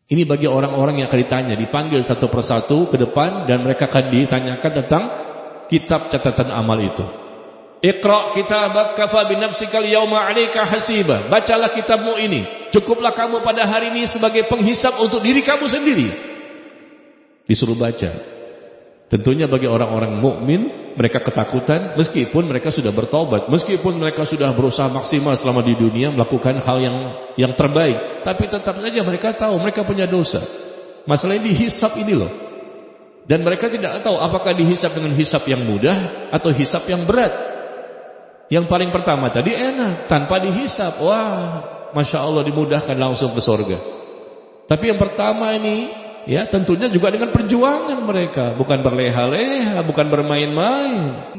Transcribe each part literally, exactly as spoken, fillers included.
Ini bagi orang-orang yang akan ditanya, dipanggil satu persatu ke depan dan mereka akan ditanyakan tentang kitab catatan amal itu. Iqra' kitabak kafa bi nafsikal yawma 'alaika hasiba. Bacalah kitabmu ini. Cukuplah kamu pada hari ini sebagai penghisab untuk diri kamu sendiri. Disuruh baca. Tentunya bagi orang-orang mukmin, mereka ketakutan meskipun mereka sudah bertobat, meskipun mereka sudah berusaha maksimal selama di dunia melakukan hal yang yang terbaik, tapi tetap saja mereka tahu mereka punya dosa. Masalahnya dihisab ini loh. Dan mereka tidak tahu apakah dihisab dengan hisab yang mudah atau hisab yang berat. Yang paling pertama tadi enak, tanpa dihisab. Wah, Masya Allah dimudahkan langsung ke surga. Tapi yang pertama ini, ya tentunya juga dengan perjuangan mereka. Bukan berleha-leha, bukan bermain-main.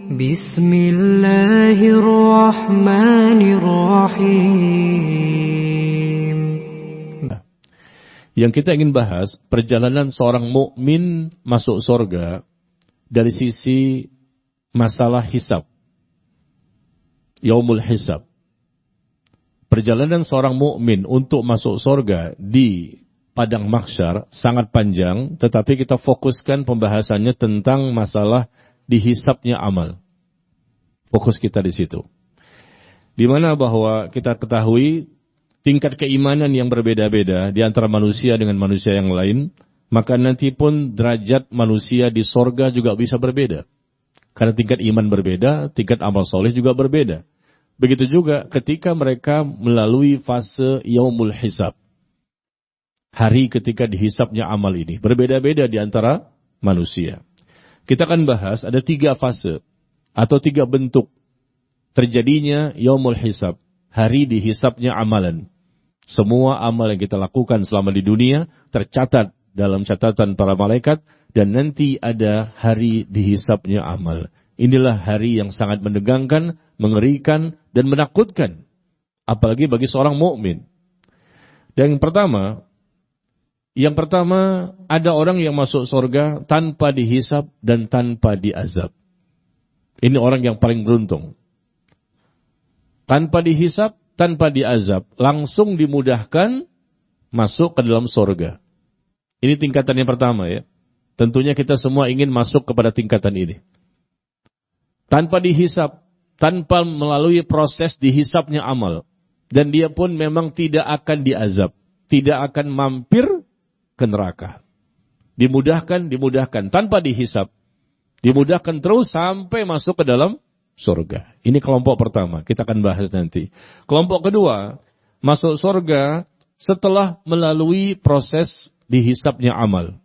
Bismillahirrahmanirrahim. Nah, yang kita ingin bahas, perjalanan seorang mukmin masuk surga dari sisi masalah hisab. Yaumul hisab. Perjalanan seorang mukmin untuk masuk surga di padang mahsyar sangat panjang, tetapi kita fokuskan pembahasannya tentang masalah dihisabnya amal. Fokus kita di situ. Di mana bahwa kita ketahui tingkat keimanan yang berbeda-beda di antara manusia dengan manusia yang lain, maka nanti pun derajat manusia di surga juga bisa berbeda. Karena tingkat iman berbeda, tingkat amal soleh juga berbeda. Begitu juga ketika mereka melalui fase yaumul hisab. Hari ketika dihisabnya amal ini. Berbeda-beda di antara manusia. Kita akan bahas ada tiga fase. Atau tiga bentuk terjadinya yaumul hisab. Hari dihisabnya amalan. Semua amal yang kita lakukan selama di dunia tercatat dalam catatan para malaikat. Dan nanti ada hari dihisabnya amal. Inilah hari yang sangat menegangkan, mengerikan, dan menakutkan. Apalagi bagi seorang mukmin. Dan yang pertama, yang pertama ada orang yang masuk surga tanpa dihisab dan tanpa diazab. Ini orang yang paling beruntung. Tanpa dihisab, tanpa diazab, langsung dimudahkan masuk ke dalam surga. Ini tingkatan yang pertama ya. Tentunya kita semua ingin masuk kepada tingkatan ini. Tanpa dihisab, tanpa melalui proses dihisabnya amal. Dan dia pun memang tidak akan diazab. Tidak akan mampir ke neraka. Dimudahkan, dimudahkan. Tanpa dihisab. Dimudahkan terus sampai masuk ke dalam surga. Ini kelompok pertama. Kita akan bahas nanti. Kelompok kedua, masuk surga setelah melalui proses dihisabnya amal.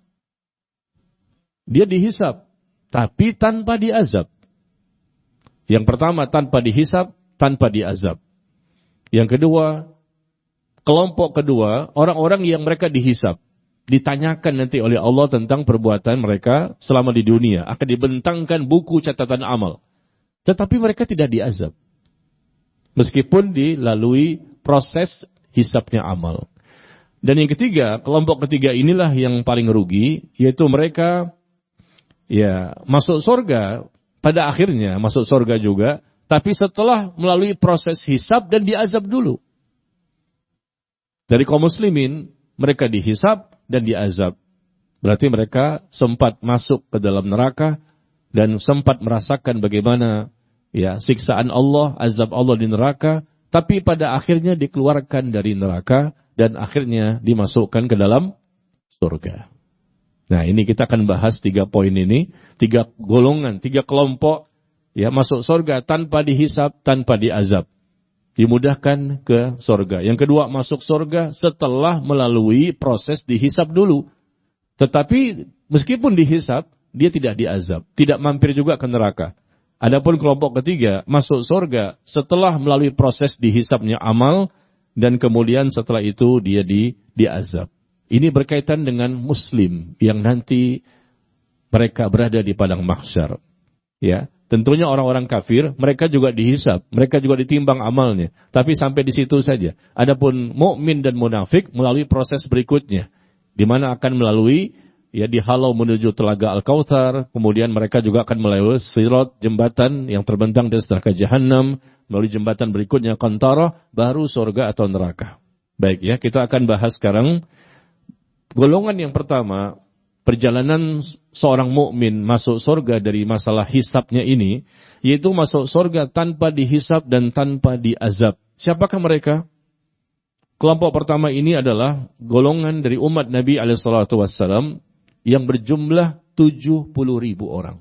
Dia dihisab, tapi tanpa diazab. Yang pertama tanpa dihisab, tanpa diazab. Yang kedua, kelompok kedua, orang-orang yang mereka dihisab. Ditanyakan nanti oleh Allah tentang perbuatan mereka selama di dunia. Akan dibentangkan buku catatan amal. Tetapi mereka tidak diazab. Meskipun dilalui proses hisabnya amal. Dan yang ketiga, kelompok ketiga inilah yang paling rugi. Yaitu mereka ya masuk surga. Pada akhirnya masuk surga juga, tapi setelah melalui proses hisab dan diazab dulu. Dari kaum muslimin, mereka dihisab dan diazab. Berarti mereka sempat masuk ke dalam neraka dan sempat merasakan bagaimana ya siksaan Allah, azab Allah di neraka, tapi pada akhirnya dikeluarkan dari neraka dan akhirnya dimasukkan ke dalam surga. Nah ini kita akan bahas tiga poin ini, tiga golongan, tiga kelompok ya masuk surga tanpa dihisab, tanpa diazab. Dimudahkan ke surga. Yang kedua masuk surga setelah melalui proses dihisab dulu. Tetapi meskipun dihisab, dia tidak diazab, tidak mampir juga ke neraka. Adapun kelompok ketiga masuk surga setelah melalui proses dihisabnya amal dan kemudian setelah itu dia di diazab. Ini berkaitan dengan muslim yang nanti mereka berada di padang mahsyar. Ya, tentunya orang-orang kafir, mereka juga dihisab, mereka juga ditimbang amalnya. Tapi sampai di situ saja. Adapun mukmin dan munafik melalui proses berikutnya, di mana akan melalui ya dihalau menuju telaga Al-Kautsar, kemudian mereka juga akan melalui sirat, jembatan yang terbentang dari neraka Jahannam, melalui jembatan berikutnya Qantarah, baru surga atau neraka. Baik ya, kita akan bahas sekarang golongan yang pertama, perjalanan seorang mukmin masuk surga dari masalah hisabnya ini, yaitu masuk surga tanpa dihisab dan tanpa diazab. Siapakah mereka? Kelompok pertama ini adalah golongan dari umat Nabi alaihi salatu wassalam yang berjumlah tujuh puluh ribu orang.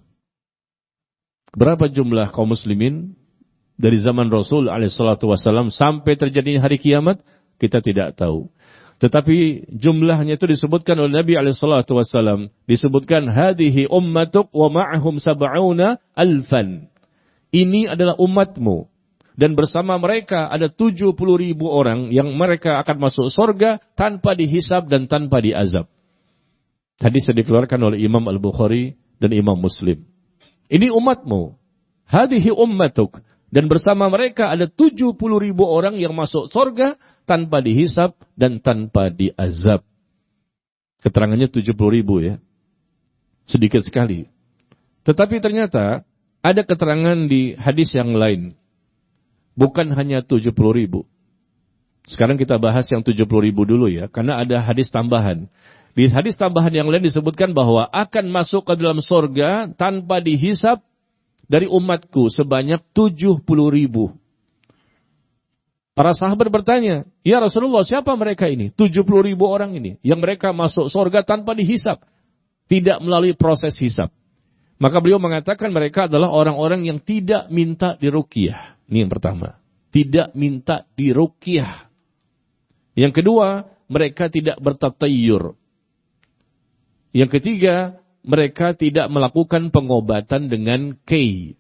Berapa jumlah kaum muslimin dari zaman Rasul alaihi salatu wassalam sampai terjadinya hari kiamat? Kita tidak tahu. Tetapi jumlahnya itu disebutkan oleh Nabi alaihi salatu wassalam. Disebutkan hadhihi ummatuk wa ma'ahum sab'una alfan. Ini adalah umatmu. Dan bersama mereka ada tujuh puluh ribu orang yang mereka akan masuk surga tanpa dihisab dan tanpa diazab. Hadis yang dikeluarkan oleh Imam Al-Bukhari dan Imam Muslim. Ini umatmu. Hadihi ummatuk. Dan bersama mereka ada tujuh puluh ribu orang yang masuk surga tanpa dihisab dan tanpa diazab. Keterangannya tujuh puluh ribu ya. Sedikit sekali. Tetapi ternyata ada keterangan di hadis yang lain. Bukan hanya tujuh puluh ribu. Sekarang kita bahas yang tujuh puluh ribu dulu ya. Karena ada hadis tambahan. Di hadis tambahan yang lain disebutkan bahwa akan masuk ke dalam surga tanpa dihisab dari umatku sebanyak tujuh puluh ribu. Para sahabat bertanya, ya Rasulullah, siapa mereka ini? tujuh puluh ribu orang ini. Yang mereka masuk surga tanpa dihisab. Tidak melalui proses hisab. Maka beliau mengatakan mereka adalah orang-orang yang tidak minta diruqyah. Ini yang pertama. Tidak minta diruqyah. Yang kedua, mereka tidak bertatayyur. Yang ketiga, mereka tidak melakukan pengobatan dengan kay.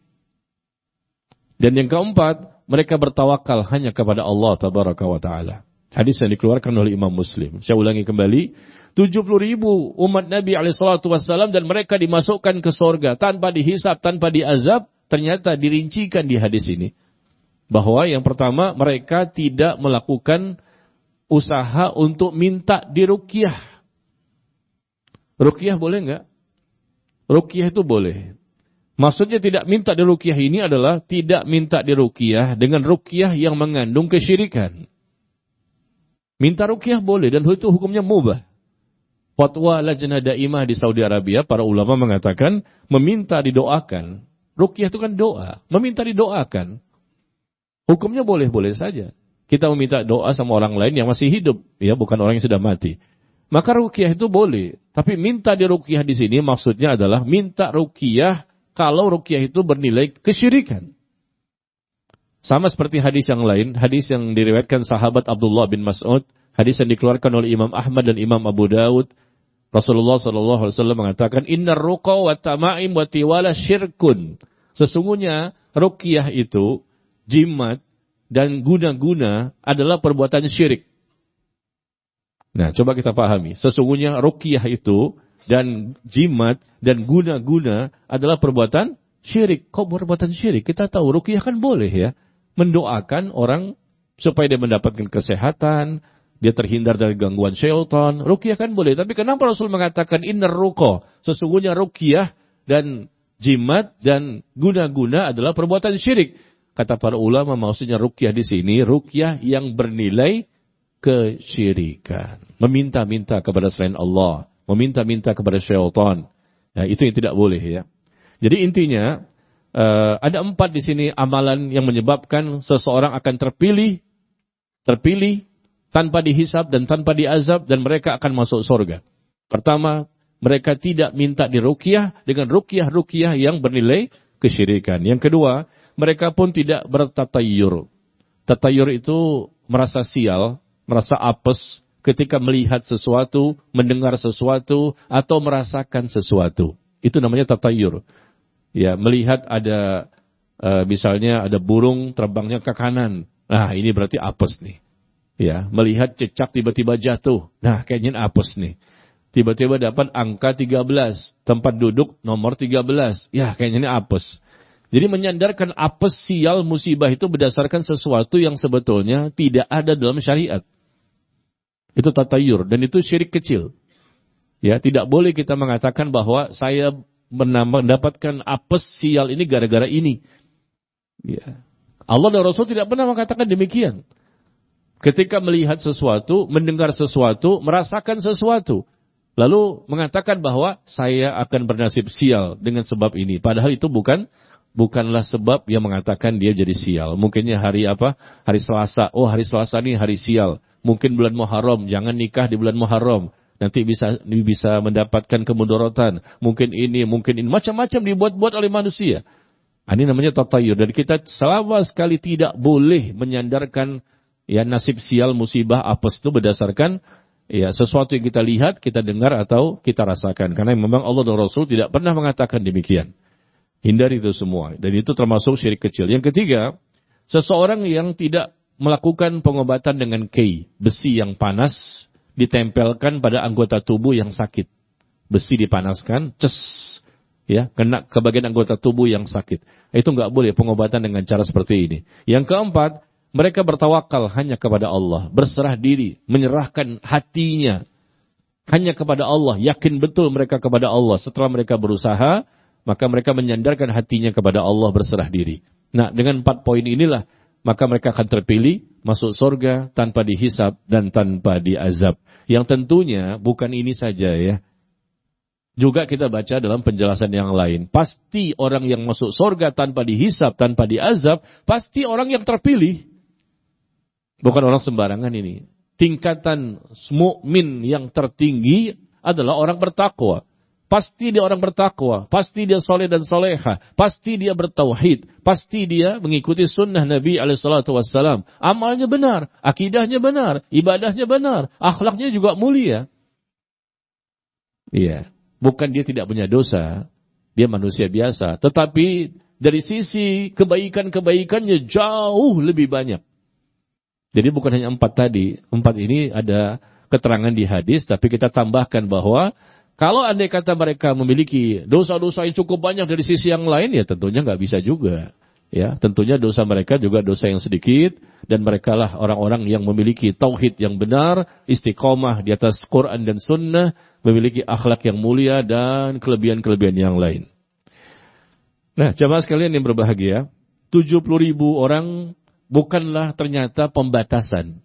Dan yang keempat, mereka bertawakal hanya kepada Allah Tabaraka wa Ta'ala. Hadis yang dikeluarkan oleh Imam Muslim. Saya ulangi kembali. tujuh puluh ribu umat Nabi alaihi salatu wassalam dan mereka dimasukkan ke surga tanpa dihisab, tanpa diazab. Ternyata dirincikan di hadis ini. Bahwa yang pertama, mereka tidak melakukan usaha untuk minta diruqyah. Ruqyah boleh enggak? Ruqyah itu boleh. Maksudnya tidak minta diruqyah ini adalah tidak minta diruqyah dengan ruqyah yang mengandung kesyirikan. Minta ruqyah boleh dan itu hukumnya mubah. Fatwa Lajnah Daimah di Saudi Arabia, para ulama mengatakan meminta didoakan. Ruqyah itu kan doa, meminta didoakan. Hukumnya boleh-boleh saja. Kita meminta doa sama orang lain yang masih hidup, ya, bukan orang yang sudah mati. Maka ruqyah itu boleh. Tapi minta diruqyah di sini maksudnya adalah minta ruqyah kalau ruqyah itu bernilai kesyirikan. Sama seperti hadis yang lain, hadis yang diriwayatkan sahabat Abdullah bin Mas'ud, hadis yang dikeluarkan oleh Imam Ahmad dan Imam Abu Dawud. Rasulullah sallallahu alaihi wasallam mengatakan, "Innar ruqa wa tama'im wa tiwala syirkun." Sesungguhnya ruqyah itu, jimat dan guna-guna adalah perbuatan syirik. Nah, coba kita pahami. Sesungguhnya ruqyah itu dan jimat dan guna-guna adalah perbuatan syirik. Kok perbuatan syirik? Kita tahu ruqyah kan boleh ya. Mendoakan orang supaya dia mendapatkan kesehatan, dia terhindar dari gangguan syaitan. Ruqyah kan boleh. Tapi kenapa Rasul mengatakan innar ruqa? Sesungguhnya ruqyah dan jimat dan guna-guna adalah perbuatan syirik. Kata para ulama maksudnya ruqyah di sini ruqyah yang bernilai kesyirikan. Meminta-minta kepada selain Allah, meminta-minta kepada syaitan. Nah, itu yang tidak boleh ya. Jadi intinya uh, ada empat di sini amalan yang menyebabkan seseorang akan terpilih, terpilih tanpa dihisab dan tanpa diazab dan mereka akan masuk surga. Pertama, mereka tidak minta diruqyah dengan ruqyah-ruqyah yang bernilai kesyirikan. Yang kedua, mereka pun tidak bertatayyur. Tatayur itu merasa sial, merasa apes ketika melihat sesuatu, mendengar sesuatu, atau merasakan sesuatu. Itu namanya tatayur. Ya, melihat ada, uh, misalnya ada burung terbangnya ke kanan. Nah, ini berarti apes nih. Ya, melihat cicak tiba-tiba jatuh. Nah, kayaknya apes nih. Tiba-tiba dapat angka tiga belas, tempat duduk nomor tiga belas. Ya, kayaknya ini apes. Jadi menyandarkan apes, sial, musibah itu berdasarkan sesuatu yang sebetulnya tidak ada dalam syariat. Itu tatayur dan itu syirik kecil. Ya, tidak boleh kita mengatakan bahwa saya mendapatkan apes, sial ini gara-gara ini. Ya. Allah dan Rasul tidak pernah mengatakan demikian. Ketika melihat sesuatu, mendengar sesuatu, merasakan sesuatu, Lalu mengatakan bahwa saya akan bernasib sial dengan sebab ini. Padahal itu bukan bukanlah sebab yang mengatakan dia jadi sial. Mungkinnya hari apa? Hari Selasa. Oh, hari Selasa ini hari sial. Mungkin bulan Muharram. Jangan nikah di bulan Muharram. Nanti bisa bisa mendapatkan kemudorotan. Mungkin ini, mungkin ini. Macam-macam dibuat-buat oleh manusia. Ini namanya tatayur. Dan kita selama sekali tidak boleh menyandarkan ya nasib sial, musibah, apes itu berdasarkan ya sesuatu yang kita lihat, kita dengar atau kita rasakan. Karena memang Allah dan Rasul tidak pernah mengatakan demikian. Hindari itu semua. Dan itu termasuk syirik kecil. Yang ketiga, seseorang yang tidak melakukan pengobatan dengan kei, besi yang panas, ditempelkan pada anggota tubuh yang sakit. Besi dipanaskan, ces, ya, kena ke bagian anggota tubuh yang sakit. Itu enggak boleh pengobatan dengan cara seperti ini. Yang keempat, mereka bertawakal hanya kepada Allah, berserah diri, menyerahkan hatinya hanya kepada Allah, yakin betul mereka kepada Allah. Setelah mereka berusaha, maka mereka menyandarkan hatinya kepada Allah, berserah diri. Nah, dengan empat poin inilah, maka mereka akan terpilih masuk surga tanpa dihisab dan tanpa diazab. Yang tentunya bukan ini saja ya. Juga kita baca dalam penjelasan yang lain. Pasti orang yang masuk surga tanpa dihisab, tanpa diazab, pasti orang yang terpilih. Bukan orang sembarangan ini. Tingkatan mukmin yang tertinggi adalah orang bertakwa. Pasti dia orang bertakwa, pasti dia soleh dan soleha, pasti dia bertauhid, pasti dia mengikuti sunnah Nabi alaihi salatu wassalam. Amalnya benar, akidahnya benar, ibadahnya benar, akhlaknya juga mulia. Iya, bukan dia tidak punya dosa, dia manusia biasa. Tetapi dari sisi kebaikan-kebaikannya jauh lebih banyak. Jadi bukan hanya empat tadi, empat ini ada keterangan di hadis, tapi kita tambahkan bahwa kalau andai kata mereka memiliki dosa-dosa yang cukup banyak dari sisi yang lain, ya tentunya nggak bisa juga. Ya, tentunya dosa mereka juga dosa yang sedikit, dan mereka lah orang-orang yang memiliki tauhid yang benar, istiqomah di atas Quran dan Sunnah, memiliki akhlak yang mulia dan kelebihan-kelebihan yang lain. Nah, jamaah sekalian yang berbahagia, tujuh puluh ribu orang bukanlah ternyata pembatasan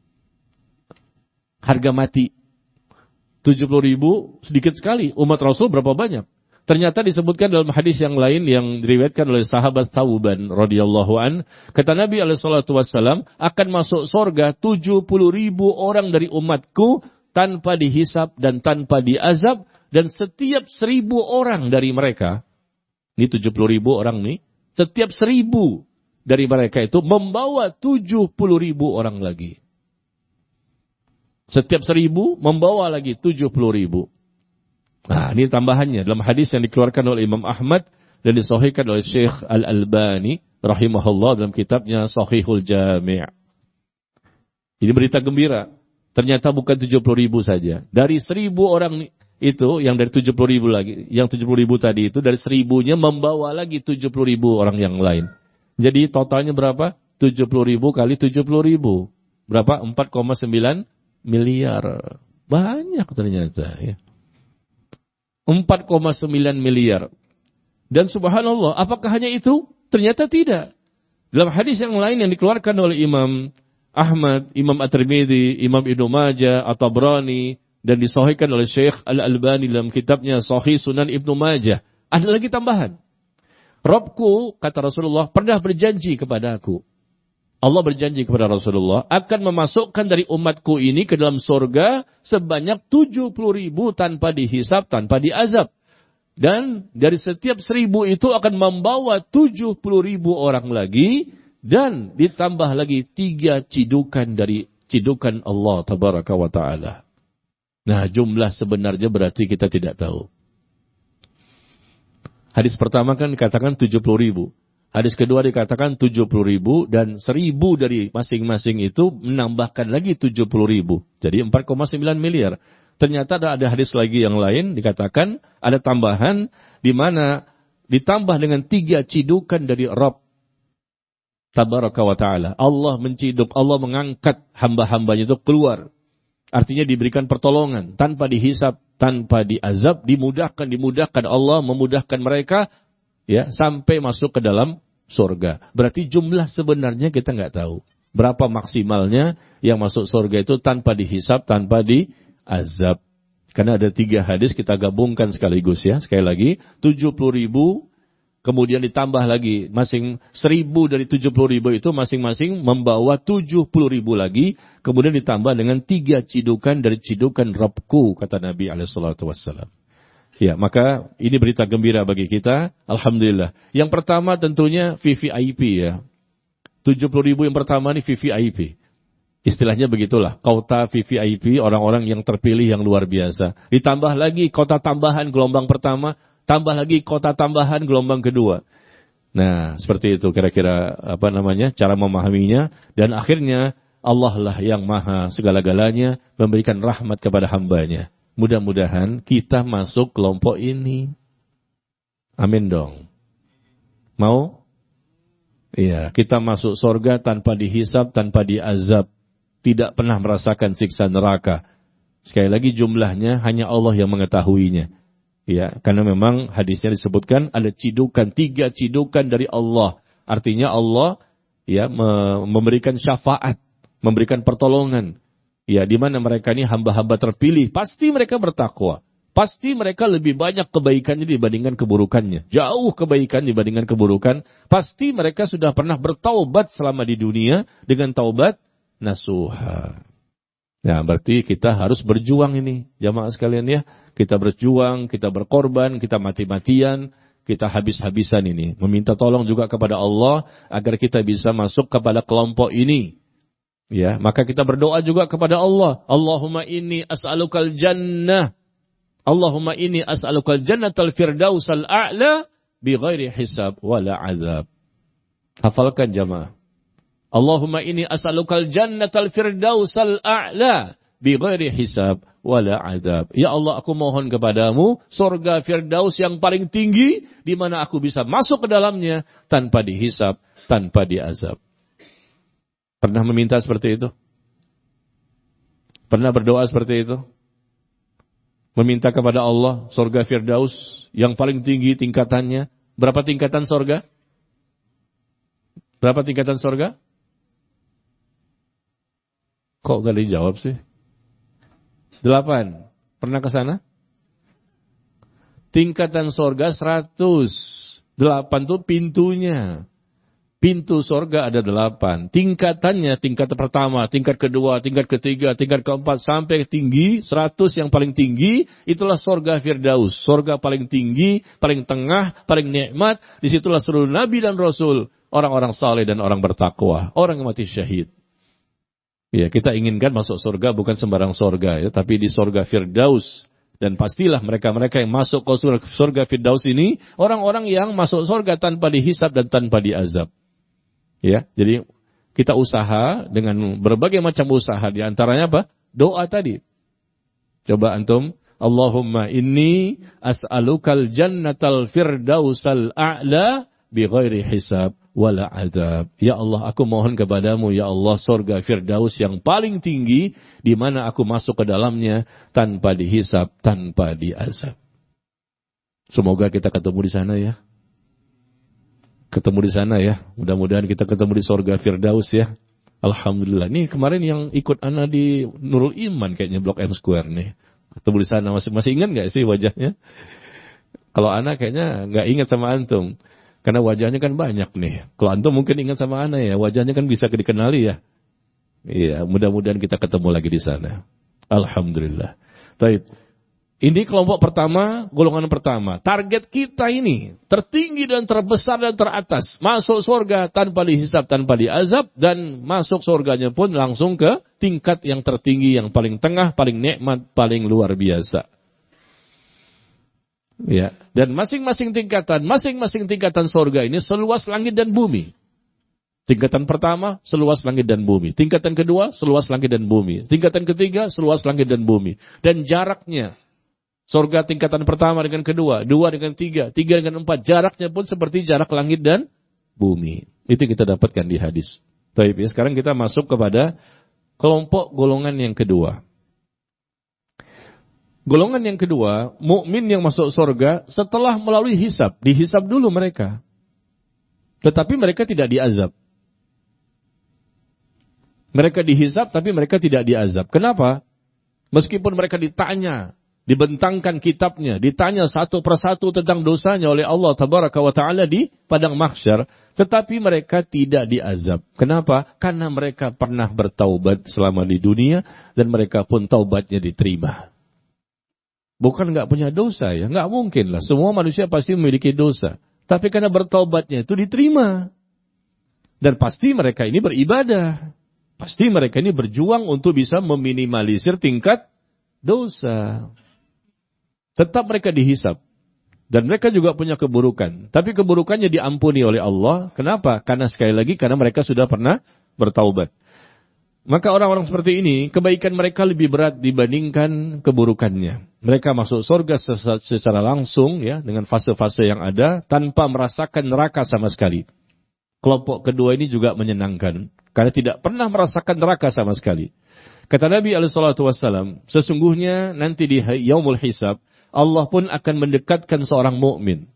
harga mati. tujuh puluh ribu sedikit sekali. Umat Rasul berapa banyak? Ternyata disebutkan dalam hadis yang lain yang diriwayatkan oleh sahabat Thauban radhiyallahu an, kata Nabi alaihi salatu wasallam, akan masuk surga tujuh puluh ribu orang dari umatku tanpa dihisab dan tanpa diazab, dan setiap seribu orang dari mereka, ini tujuh puluh ribu orang nih, setiap seribu dari mereka itu membawa tujuh puluh ribu orang lagi. Setiap seribu membawa lagi tujuh puluh ribu. Nah, ini tambahannya dalam hadis yang dikeluarkan oleh Imam Ahmad dan disahihkan oleh Syekh Al-Albani rahimahullah dalam kitabnya Shahihul Jami'. Ini berita gembira. Ternyata bukan tujuh puluh ribu saja. Dari seribu orang itu, yang dari tujuh puluh ribu lagi, yang tujuh puluh ribu tadi itu, dari seribunya membawa lagi tujuh puluh ribu orang yang lain. Jadi totalnya berapa? tujuh puluh ribu kali tujuh puluh ribu. Berapa? empat koma sembilan miliar. Banyak ternyata ya. empat koma sembilan miliar. Dan subhanallah, apakah hanya itu? Ternyata tidak. Dalam hadis yang lain yang dikeluarkan oleh Imam Ahmad, Imam At-Tirmidzi, Imam Ibnu Majah, At-Tabrani, dan disahihkan oleh Syekh Al-Albani dalam kitabnya Sahih Sunan Ibnu Majah, ada lagi tambahan. Rabbku, kata Rasulullah, pernah berjanji kepada aku. Allah berjanji kepada Rasulullah akan memasukkan dari umatku ini ke dalam surga sebanyak tujuh puluh ribu tanpa dihisab, tanpa diazab. Dan dari setiap seribu itu akan membawa tujuh puluh ribu orang lagi, dan ditambah lagi tiga cidukan dari cidukan Allah Tabaraka wa Ta'ala. Nah, jumlah sebenarnya berarti kita tidak tahu. Hadis pertama kan dikatakan tujuh puluh ribu. Hadis kedua dikatakan tujuh puluh ribu, dan seribu dari masing-masing itu menambahkan lagi tujuh puluh ribu. Jadi empat koma sembilan miliar. Ternyata ada, ada hadis lagi yang lain dikatakan ada tambahan di mana ditambah dengan tiga cidukan dari Rabb Tabaraka wa Ta'ala. Allah menciduk, Allah mengangkat hamba-hambanya itu keluar. Artinya diberikan pertolongan tanpa dihisab, tanpa diazab, dimudahkan, dimudahkan Allah memudahkan mereka ya sampai masuk ke dalam surga. Berarti jumlah sebenarnya kita nggak tahu. Berapa maksimalnya yang masuk surga itu tanpa dihisab, tanpa diazab. Karena ada tiga hadis kita gabungkan sekaligus ya. Sekali lagi, tujuh puluh ribu, kemudian ditambah lagi. Masing seribu dari tujuh puluh ribu itu masing-masing membawa tujuh puluh ribu lagi. Kemudian ditambah dengan tiga cidukan dari cidukan Rabbku, kata Nabi alaihi salatu wassalam. Ya, maka ini berita gembira bagi kita. Alhamdulillah. Yang pertama tentunya V V I P ya. tujuh puluh ribu yang pertama ini V V I P. Istilahnya begitulah, kota V V I P, orang-orang yang terpilih yang luar biasa. Ditambah lagi kota tambahan gelombang pertama, tambah lagi kota tambahan gelombang kedua. Nah, seperti itu kira-kira apa namanya, cara memahaminya. Dan akhirnya Allah lah yang maha segala-galanya memberikan rahmat kepada hambanya. Mudah-mudahan kita masuk kelompok ini. Amin dong. Mau? Iya, kita masuk surga tanpa dihisab, tanpa diazab. Tidak pernah merasakan siksa neraka. Sekali lagi jumlahnya hanya Allah yang mengetahuinya. Ya, karena memang hadisnya disebutkan ada cidukan, tiga cidukan dari Allah. Artinya Allah ya memberikan syafaat, memberikan pertolongan. Ya, di mana mereka ini hamba-hamba terpilih, pasti mereka bertakwa. Pasti mereka lebih banyak kebaikannya dibandingkan keburukannya. Jauh kebaikan dibandingkan keburukan. Pasti mereka sudah pernah bertaubat selama di dunia dengan taubat nasuha. Nah, berarti kita harus berjuang ini, jamaah sekalian ya. Kita berjuang, kita berkorban, kita mati-matian, kita habis-habisan ini. Meminta tolong juga kepada Allah agar kita bisa masuk kepada kelompok ini. Ya, maka kita berdoa juga kepada Allah. Allahumma inni as'alukal jannah. Allahumma inni as'alukal jannatal firdausal a'la bi ghairi hisab wala azab. Hafalkan jamaah. Allahumma inni as'alukal jannatal firdausal a'la bi ghairi hisab wala adab. Ya Allah, aku mohon kepadamu surga firdaus yang paling tinggi di mana aku bisa masuk ke dalamnya tanpa dihisab, tanpa diazab. Pernah meminta seperti itu? Pernah berdoa seperti itu? Meminta kepada Allah surga firdaus yang paling tinggi tingkatannya. Berapa tingkatan surga? Berapa tingkatan surga? Kok gak dijawab sih? Delapan. Pernah ke sana? Tingkatan sorga seratus. Delapan itu pintunya. Pintu sorga ada delapan. Tingkatannya, tingkat pertama, tingkat kedua, tingkat ketiga, tingkat keempat, sampai tinggi, seratus yang paling tinggi, itulah sorga firdaus. Sorga paling tinggi, paling tengah, paling nikmat. Disitulah seluruh nabi dan rasul. Orang-orang saleh dan orang bertakwa. Orang yang mati syahid. Ya, kita inginkan masuk surga bukan sembarang surga ya, tapi di surga firdaus. Dan pastilah mereka-mereka yang masuk ke surga, surga firdaus ini orang-orang yang masuk surga tanpa dihisab dan tanpa diazab. Ya, jadi kita usaha dengan berbagai macam usaha, di antaranya apa? Doa tadi. Coba antum, Allahumma inni as'alukal jannatal firdausal a'la bi ghairi hisab wala adab. Ya Allah, aku mohon kepadamu, ya Allah, surga firdaus yang paling tinggi, di mana aku masuk ke dalamnya tanpa dihisab, tanpa diazab. Semoga kita ketemu di sana ya. Ketemu di sana ya. Mudah-mudahan kita ketemu di surga firdaus ya. Alhamdulillah. Nih kemarin yang ikut ana di Nurul Iman kayaknya Blok M Square nih. Ketemu di sana, masih masih ingat nggak sih wajahnya? Kalau ana kayaknya nggak ingat sama antum. Karena wajahnya kan banyak nih. Kalau antum mungkin ingat sama ana ya, wajahnya kan bisa dikenali ya. Iya, mudah-mudahan kita ketemu lagi di sana. Alhamdulillah. Baik. Ini kelompok pertama, golongan pertama. Target kita ini tertinggi dan terbesar dan teratas. Masuk surga tanpa dihisab, tanpa diazab. Dan masuk surganya pun langsung ke tingkat yang tertinggi, yang paling tengah, paling nikmat, paling luar biasa. Ya, dan masing-masing tingkatan, masing-masing tingkatan surga ini seluas langit dan bumi. Tingkatan pertama seluas langit dan bumi. Tingkatan kedua seluas langit dan bumi. Tingkatan ketiga seluas langit dan bumi. Dan jaraknya surga tingkatan pertama dengan kedua, dua dengan tiga, tiga dengan empat, jaraknya pun seperti jarak langit dan bumi. Itu kita dapatkan di hadis. Baik, ya, sekarang kita masuk kepada kelompok golongan yang kedua. Golongan yang kedua, mukmin yang masuk surga setelah melalui hisab. Dihisab dulu mereka. Tetapi mereka tidak diazab. Mereka dihisab tapi mereka tidak diazab. Kenapa? Meskipun mereka ditanya dibentangkan kitabnya, ditanya satu persatu tentang dosanya oleh Allah Tabaraka wa Ta'ala di padang mahsyar, tetapi mereka tidak diazab. Kenapa? Karena mereka pernah bertaubat selama di dunia dan mereka pun taubatnya diterima. Bukan nggak punya dosa ya, nggak mungkin lah. Semua manusia pasti memiliki dosa, tapi karena bertaubatnya itu diterima. Dan pasti mereka ini beribadah. Pasti mereka ini berjuang untuk bisa meminimalisir tingkat dosa. Tetap mereka dihisab. Dan mereka juga punya keburukan. Tapi keburukannya diampuni oleh Allah. Kenapa? Karena sekali lagi, karena mereka sudah pernah bertaubat. Maka orang-orang seperti ini, kebaikan mereka lebih berat dibandingkan keburukannya. Mereka masuk surga secara langsung, ya, dengan fase-fase yang ada, tanpa merasakan neraka sama sekali. Kelompok kedua ini juga menyenangkan, karena tidak pernah merasakan neraka sama sekali. Kata Nabi alaihi salatu wassalam, sesungguhnya nanti di yaumul hisab, Allah pun akan mendekatkan seorang mukmin.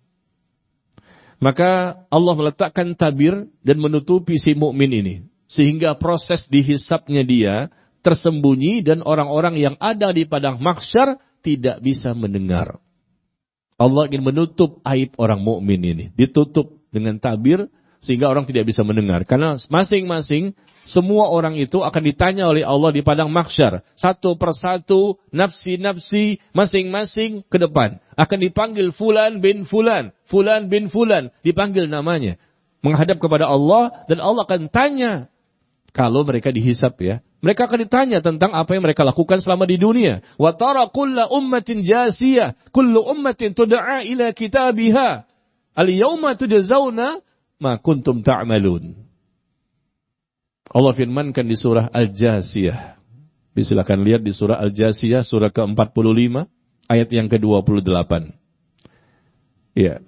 Maka Allah meletakkan tabir dan menutupi si mukmin ini, sehingga proses dihisabnya dia tersembunyi dan orang-orang yang ada di padang mahsyar tidak bisa mendengar. Allah ingin menutup aib orang mukmin ini, ditutup dengan tabir sehingga orang tidak bisa mendengar. Karena masing-masing, semua orang itu akan ditanya oleh Allah di padang mahsyar. Satu persatu, nafsi-nafsi, masing-masing ke depan. Akan dipanggil Fulan bin Fulan, Fulan bin Fulan. Dipanggil namanya. Menghadap kepada Allah, dan Allah akan tanya. Kalau mereka dihisab ya. Mereka akan ditanya tentang apa yang mereka lakukan selama di dunia. Wa tara kulla ummatin jasiyah. Kullu ummatin tud'a ila kitabiha. Al-yawma tujazawna ma kuntum ta'malun. Allah firmankan di surah Al-Jasiyah. Silakan lihat di surah Al-Jasiyah, surah ke empat puluh lima, ayat yang ke dua puluh delapan. Ya.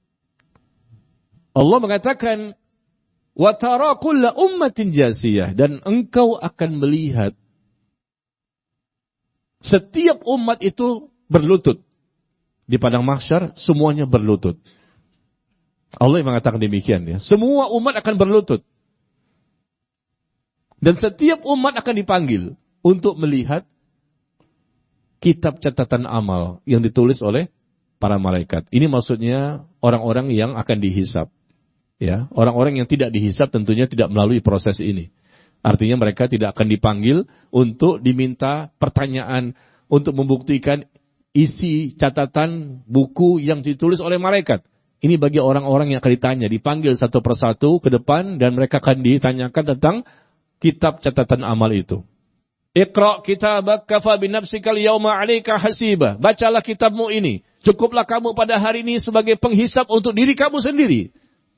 Allah mengatakan, wa tara kulla ummatin jasiyah, dan engkau akan melihat setiap umat itu berlutut. Di padang mahsyar semuanya berlutut. Allah yang mengatakan demikian ya. Semua umat akan berlutut. Dan setiap umat akan dipanggil untuk melihat kitab catatan amal yang ditulis oleh para malaikat. Ini maksudnya orang-orang yang akan dihisab. Ya, orang-orang yang tidak dihisab tentunya tidak melalui proses ini. Artinya mereka tidak akan dipanggil untuk diminta pertanyaan untuk membuktikan isi catatan buku yang ditulis oleh malaikat. Ini bagi orang-orang yang akan ditanya, dipanggil satu persatu ke depan dan mereka akan ditanyakan tentang kitab catatan amal itu. Iqra' kitabak kafa binafsikal yawma 'alaika hasiba. Bacalah kitabmu ini. Cukuplah kamu pada hari ini sebagai penghisab untuk diri kamu sendiri.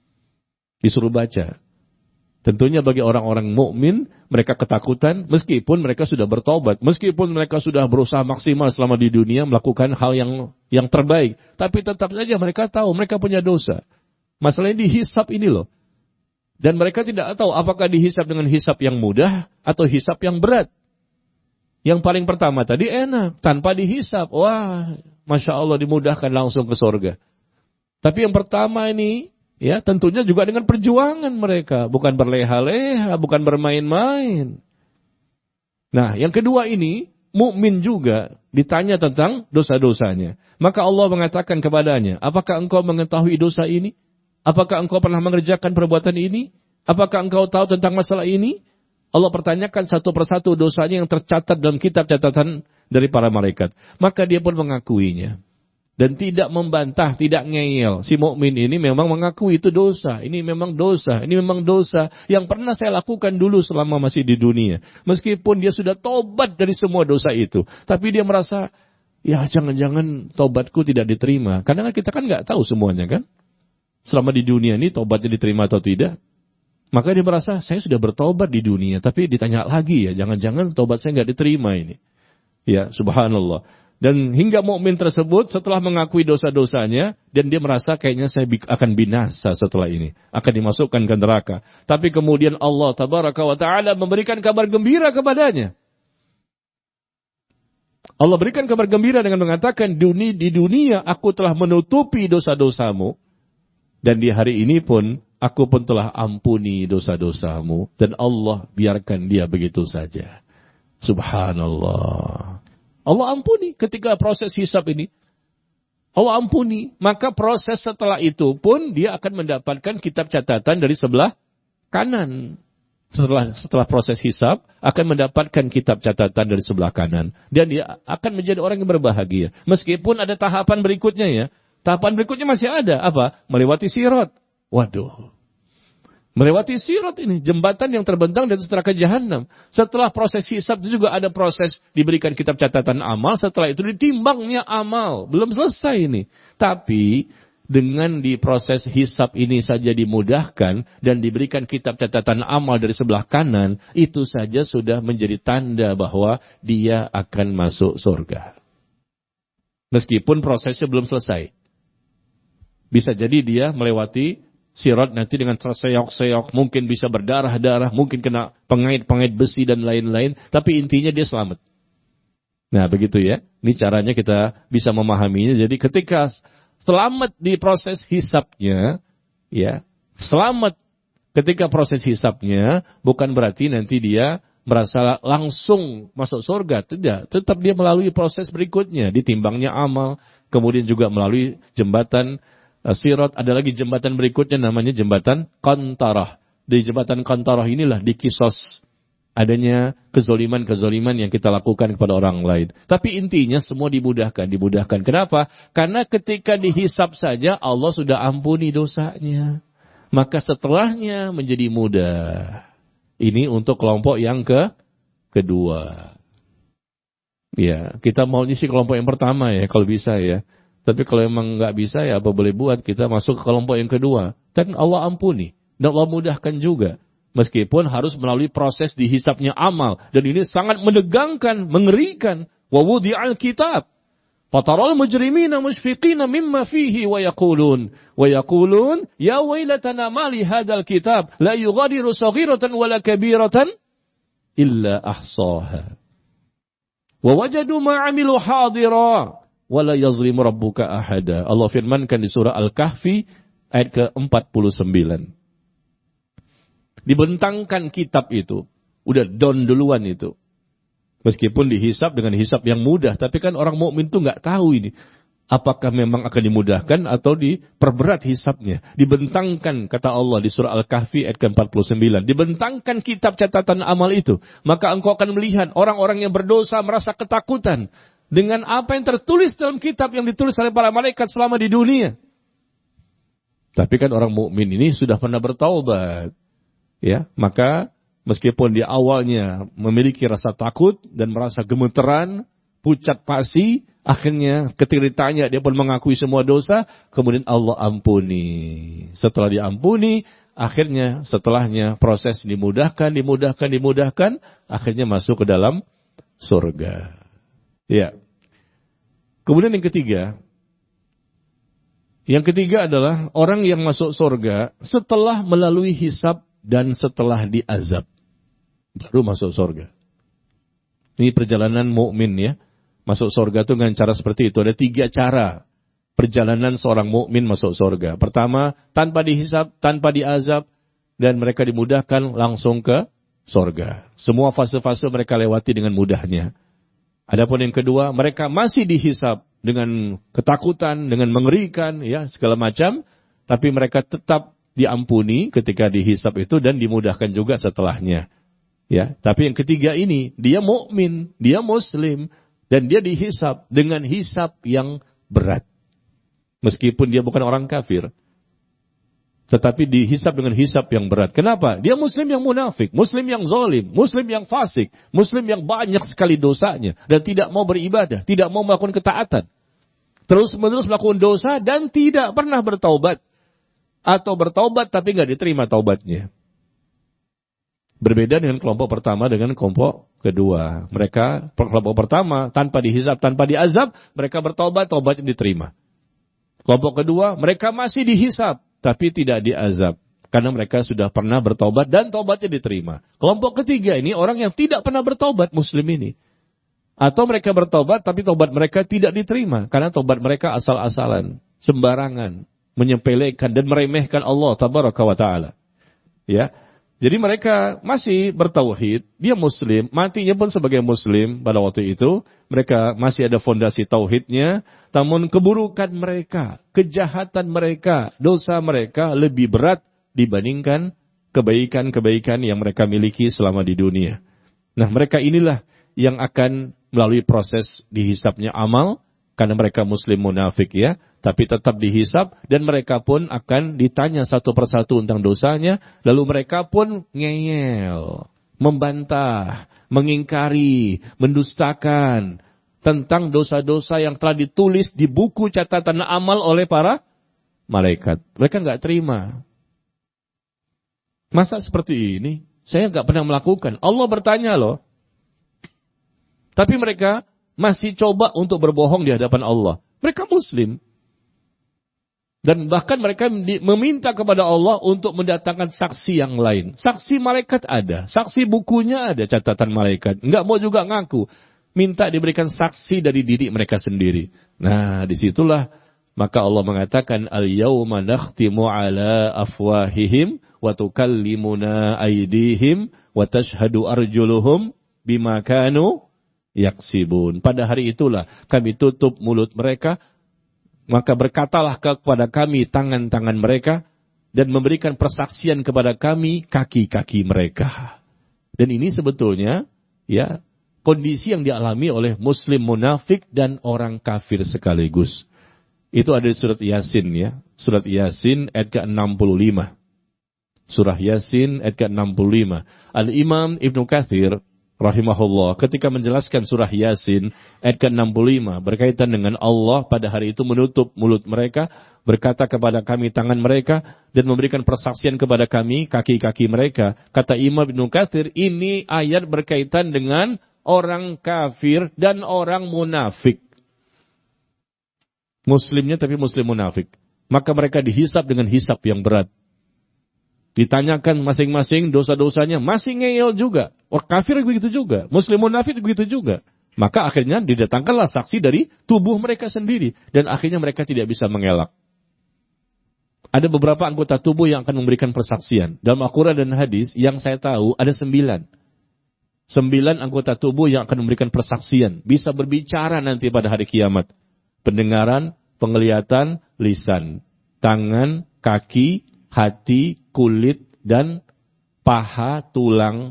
Disuruh baca. Tentunya bagi orang-orang mukmin, mereka ketakutan meskipun mereka sudah bertobat, meskipun mereka sudah berusaha maksimal selama di dunia melakukan hal yang yang terbaik, tapi tetap saja mereka tahu mereka punya dosa. Masalahnya dihisab ini loh. Dan mereka tidak tahu apakah dihisab dengan hisab yang mudah atau hisab yang berat. Yang paling pertama tadi enak, tanpa dihisab. Wah, Masya Allah dimudahkan langsung ke surga. Tapi yang pertama ini, ya tentunya juga dengan perjuangan mereka. Bukan berleha-leha, bukan bermain-main. Nah, yang kedua ini, mukmin juga ditanya tentang dosa-dosanya. Maka Allah mengatakan kepadanya, apakah engkau mengetahui dosa ini? Apakah engkau pernah mengerjakan perbuatan ini? Apakah engkau tahu tentang masalah ini? Allah pertanyakan satu persatu dosanya yang tercatat dalam kitab catatan dari para malaikat. Maka dia pun mengakuinya. Dan tidak membantah, tidak ngeyel. Si mukmin ini memang mengakui itu dosa. Ini memang dosa. Ini memang dosa yang pernah saya lakukan dulu selama masih di dunia. Meskipun dia sudah tobat dari semua dosa itu. Tapi dia merasa, ya jangan-jangan tobatku tidak diterima. Karena kita kan nggak tahu semuanya kan. Selama di dunia ini tobatnya diterima atau tidak. Maka dia merasa, saya sudah bertobat di dunia. Tapi ditanya lagi ya, jangan-jangan tobat saya nggak diterima ini. Ya, subhanallah. Dan hingga mukmin tersebut setelah mengakui dosa-dosanya, dan dia merasa kayaknya saya akan binasa setelah ini. Akan dimasukkan ke neraka. Tapi kemudian Allah tabaraka wa ta'ala memberikan kabar gembira kepadanya. Allah berikan kabar gembira dengan mengatakan, di dunia aku telah menutupi dosa-dosamu. Dan di hari ini pun, aku pun telah ampuni dosa-dosamu. Dan Allah biarkan dia begitu saja. Subhanallah. Allah ampuni ketika proses hisab ini. Allah ampuni. Maka proses setelah itu pun dia akan mendapatkan kitab catatan dari sebelah kanan. Setelah setelah proses hisab akan mendapatkan kitab catatan dari sebelah kanan. Dan dia akan menjadi orang yang berbahagia. Meskipun ada tahapan berikutnya ya. Tahapan berikutnya masih ada. Apa? Melewati sirat. Waduh. Melewati sirat ini. Jembatan yang terbentang dari neraka jahanam. Setelah proses hisab itu juga ada proses diberikan kitab catatan amal. Setelah itu ditimbangnya amal. Belum selesai ini. Tapi dengan di proses hisab ini saja dimudahkan dan diberikan kitab catatan amal dari sebelah kanan, itu saja sudah menjadi tanda bahwa dia akan masuk surga. Meskipun prosesnya belum selesai. Bisa jadi dia melewati sirat nanti dengan terseok-seok, mungkin bisa berdarah-darah, mungkin kena pengait-pengait besi dan lain-lain, tapi intinya dia selamat. Nah, begitu ya. Ini caranya kita bisa memahaminya. Jadi ketika selamat di proses hisabnya, ya, selamat ketika proses hisabnya, bukan berarti nanti dia merasa langsung masuk surga. Tidak, tetap dia melalui proses berikutnya, ditimbangnya amal, kemudian juga melalui jembatan uh, sirat. Ada lagi jembatan berikutnya namanya jembatan Qantarah. Di jembatan Qantarah inilah dikisos adanya kezoliman-kezoliman yang kita lakukan kepada orang lain. Tapi intinya semua dimudahkan, dimudahkan. Kenapa? Karena ketika dihisab saja Allah sudah ampuni dosanya. Maka setelahnya menjadi mudah. Ini untuk kelompok yang ke kedua. Ya, kita mau isi kelompok yang pertama ya, kalau bisa ya. Tapi kalau emang nggak bisa ya apa boleh buat, kita masuk ke kelompok yang kedua. Dan Allah ampuni. Dan Allah mudahkan juga. Meskipun harus melalui proses dihisapnya amal. Dan ini sangat menegangkan, mengerikan. Wa wudi'al kitab. Fataral mujrimina mushfiqina mimma fihi wa yaqulun. Wa yaqulun, ya wailatana mali hadal kitab. La yughadiru saghiratan wala kabiratan. Illa ahsaha. Wa wajadu ma'amilu hadira. Wa la yazlimu rabbuka ahada. Allah firmankan di surah Al-Kahfi ayat ke empat puluh sembilan. Dibentangkan kitab itu. Udah down duluan itu. Meskipun dihisap dengan hisap yang mudah. Tapi kan orang mukmin itu nggak tahu ini. Apakah memang akan dimudahkan atau diperberat hisapnya. Dibentangkan kata Allah di surah Al-Kahfi ayat ke empat puluh sembilan. Dibentangkan kitab catatan amal itu. Maka engkau akan melihat orang-orang yang berdosa merasa ketakutan. Dengan apa yang tertulis dalam kitab yang ditulis oleh para malaikat selama di dunia. Tapi kan orang mukmin ini sudah pernah bertaubat. Ya, maka meskipun di awalnya memiliki rasa takut dan merasa gemeteran, pucat pasi, akhirnya ketika ditanya dia pun mengakui semua dosa, kemudian Allah ampuni. Setelah diampuni, akhirnya setelahnya proses dimudahkan, dimudahkan, dimudahkan, akhirnya masuk ke dalam surga. Ya. Kemudian yang ketiga, yang ketiga adalah orang yang masuk surga setelah melalui hisab dan setelah diazab baru masuk surga. Ini perjalanan mukmin ya. Masuk surga itu dengan cara seperti itu. Ada tiga cara perjalanan seorang mukmin masuk surga. Pertama, tanpa dihisab, tanpa diazab, dan mereka dimudahkan langsung ke surga. Semua fase-fase mereka lewati dengan mudahnya. Adapun yang kedua, mereka masih dihisab dengan ketakutan, dengan mengerikan, ya segala macam, tapi mereka tetap diampuni ketika dihisab itu dan dimudahkan juga setelahnya. Ya, tapi yang ketiga ini dia mukmin, dia muslim dan dia dihisab dengan hisab yang berat. Meskipun dia bukan orang kafir. Tetapi dihisab dengan hisab yang berat. Kenapa? Dia muslim yang munafik, muslim yang zalim, muslim yang fasik, muslim yang banyak sekali dosanya dan tidak mau beribadah, tidak mau melakukan ketaatan. Terus-menerus melakukan dosa dan tidak pernah bertaubat. Atau bertaubat tapi nggak diterima taubatnya. Berbeda dengan kelompok pertama dengan kelompok kedua. Mereka kelompok pertama tanpa dihisab, tanpa diazab, mereka bertaubat, taubatnya diterima. Kelompok kedua, mereka masih dihisab tapi tidak diazab karena mereka sudah pernah bertaubat dan taubatnya diterima. Kelompok ketiga ini orang yang tidak pernah bertaubat, muslim ini. Atau mereka bertaubat tapi taubat mereka tidak diterima karena taubat mereka asal-asalan, sembarangan, menyepelekan dan meremehkan Allah tabaraka wa taala. Ya. Jadi mereka masih bertauhid, dia muslim, matinya pun sebagai muslim pada waktu itu. Mereka masih ada fondasi tauhidnya, namun keburukan mereka, kejahatan mereka, dosa mereka lebih berat dibandingkan kebaikan-kebaikan yang mereka miliki selama di dunia. Nah, mereka inilah yang akan melalui proses dihisapnya amal, karena mereka muslim munafik ya, tapi tetap dihisap dan mereka pun akan ditanya satu persatu tentang dosanya, lalu mereka pun ngeyel, membantah, mengingkari, mendustakan tentang dosa-dosa yang telah ditulis di buku catatan amal oleh para malaikat. Mereka nggak terima. Masa seperti ini? Saya nggak pernah melakukan. Allah bertanya loh. Tapi mereka masih coba untuk berbohong di hadapan Allah. Mereka muslim. Dan bahkan mereka meminta kepada Allah untuk mendatangkan saksi yang lain. Saksi malaikat ada. Saksi bukunya ada, catatan malaikat. Enggak mau juga ngaku. Minta diberikan saksi dari diri mereka sendiri. Nah, disitulah maka Allah mengatakan, Al-yawma nakhtimu ala afwahihim wa tukallimuna aydihim wa tashhadu arjuluhum bima kanu yaksibun. Pada hari itulah kami tutup mulut mereka, maka berkatalah kepada kami tangan-tangan mereka, dan memberikan persaksian kepada kami kaki-kaki mereka. Dan ini sebetulnya ya kondisi yang dialami oleh muslim munafik dan orang kafir sekaligus. Itu ada di surat Yasin ya. Surat Yasin ayat ke enam puluh lima. Surah Yasin ayat ke enam puluh lima. Al-Imam Ibnu Katsir rahimahullah ketika menjelaskan surah Yasin ayat ke enam puluh lima berkaitan dengan Allah pada hari itu menutup mulut mereka, berkata kepada kami tangan mereka, dan memberikan persaksian kepada kami kaki-kaki mereka. Kata Imam Ibnu Katsir, ini ayat berkaitan dengan orang kafir dan orang munafik. Muslimnya tapi muslim munafik. Maka mereka dihisap dengan hisap yang berat. Ditanyakan masing-masing dosa-dosanya, masih ngeyel juga. Orang kafir begitu juga, muslim munafik begitu juga. Maka akhirnya didatangkanlah saksi dari tubuh mereka sendiri. Dan akhirnya mereka tidak bisa mengelak. Ada beberapa anggota tubuh yang akan memberikan persaksian. Dalam Al-Quran dan hadis yang saya tahu ada sembilan. Sembilan anggota tubuh yang akan memberikan persaksian. Bisa berbicara nanti pada hari kiamat. Pendengaran, penglihatan, lisan, tangan, kaki, hati, kulit, dan paha, tulang.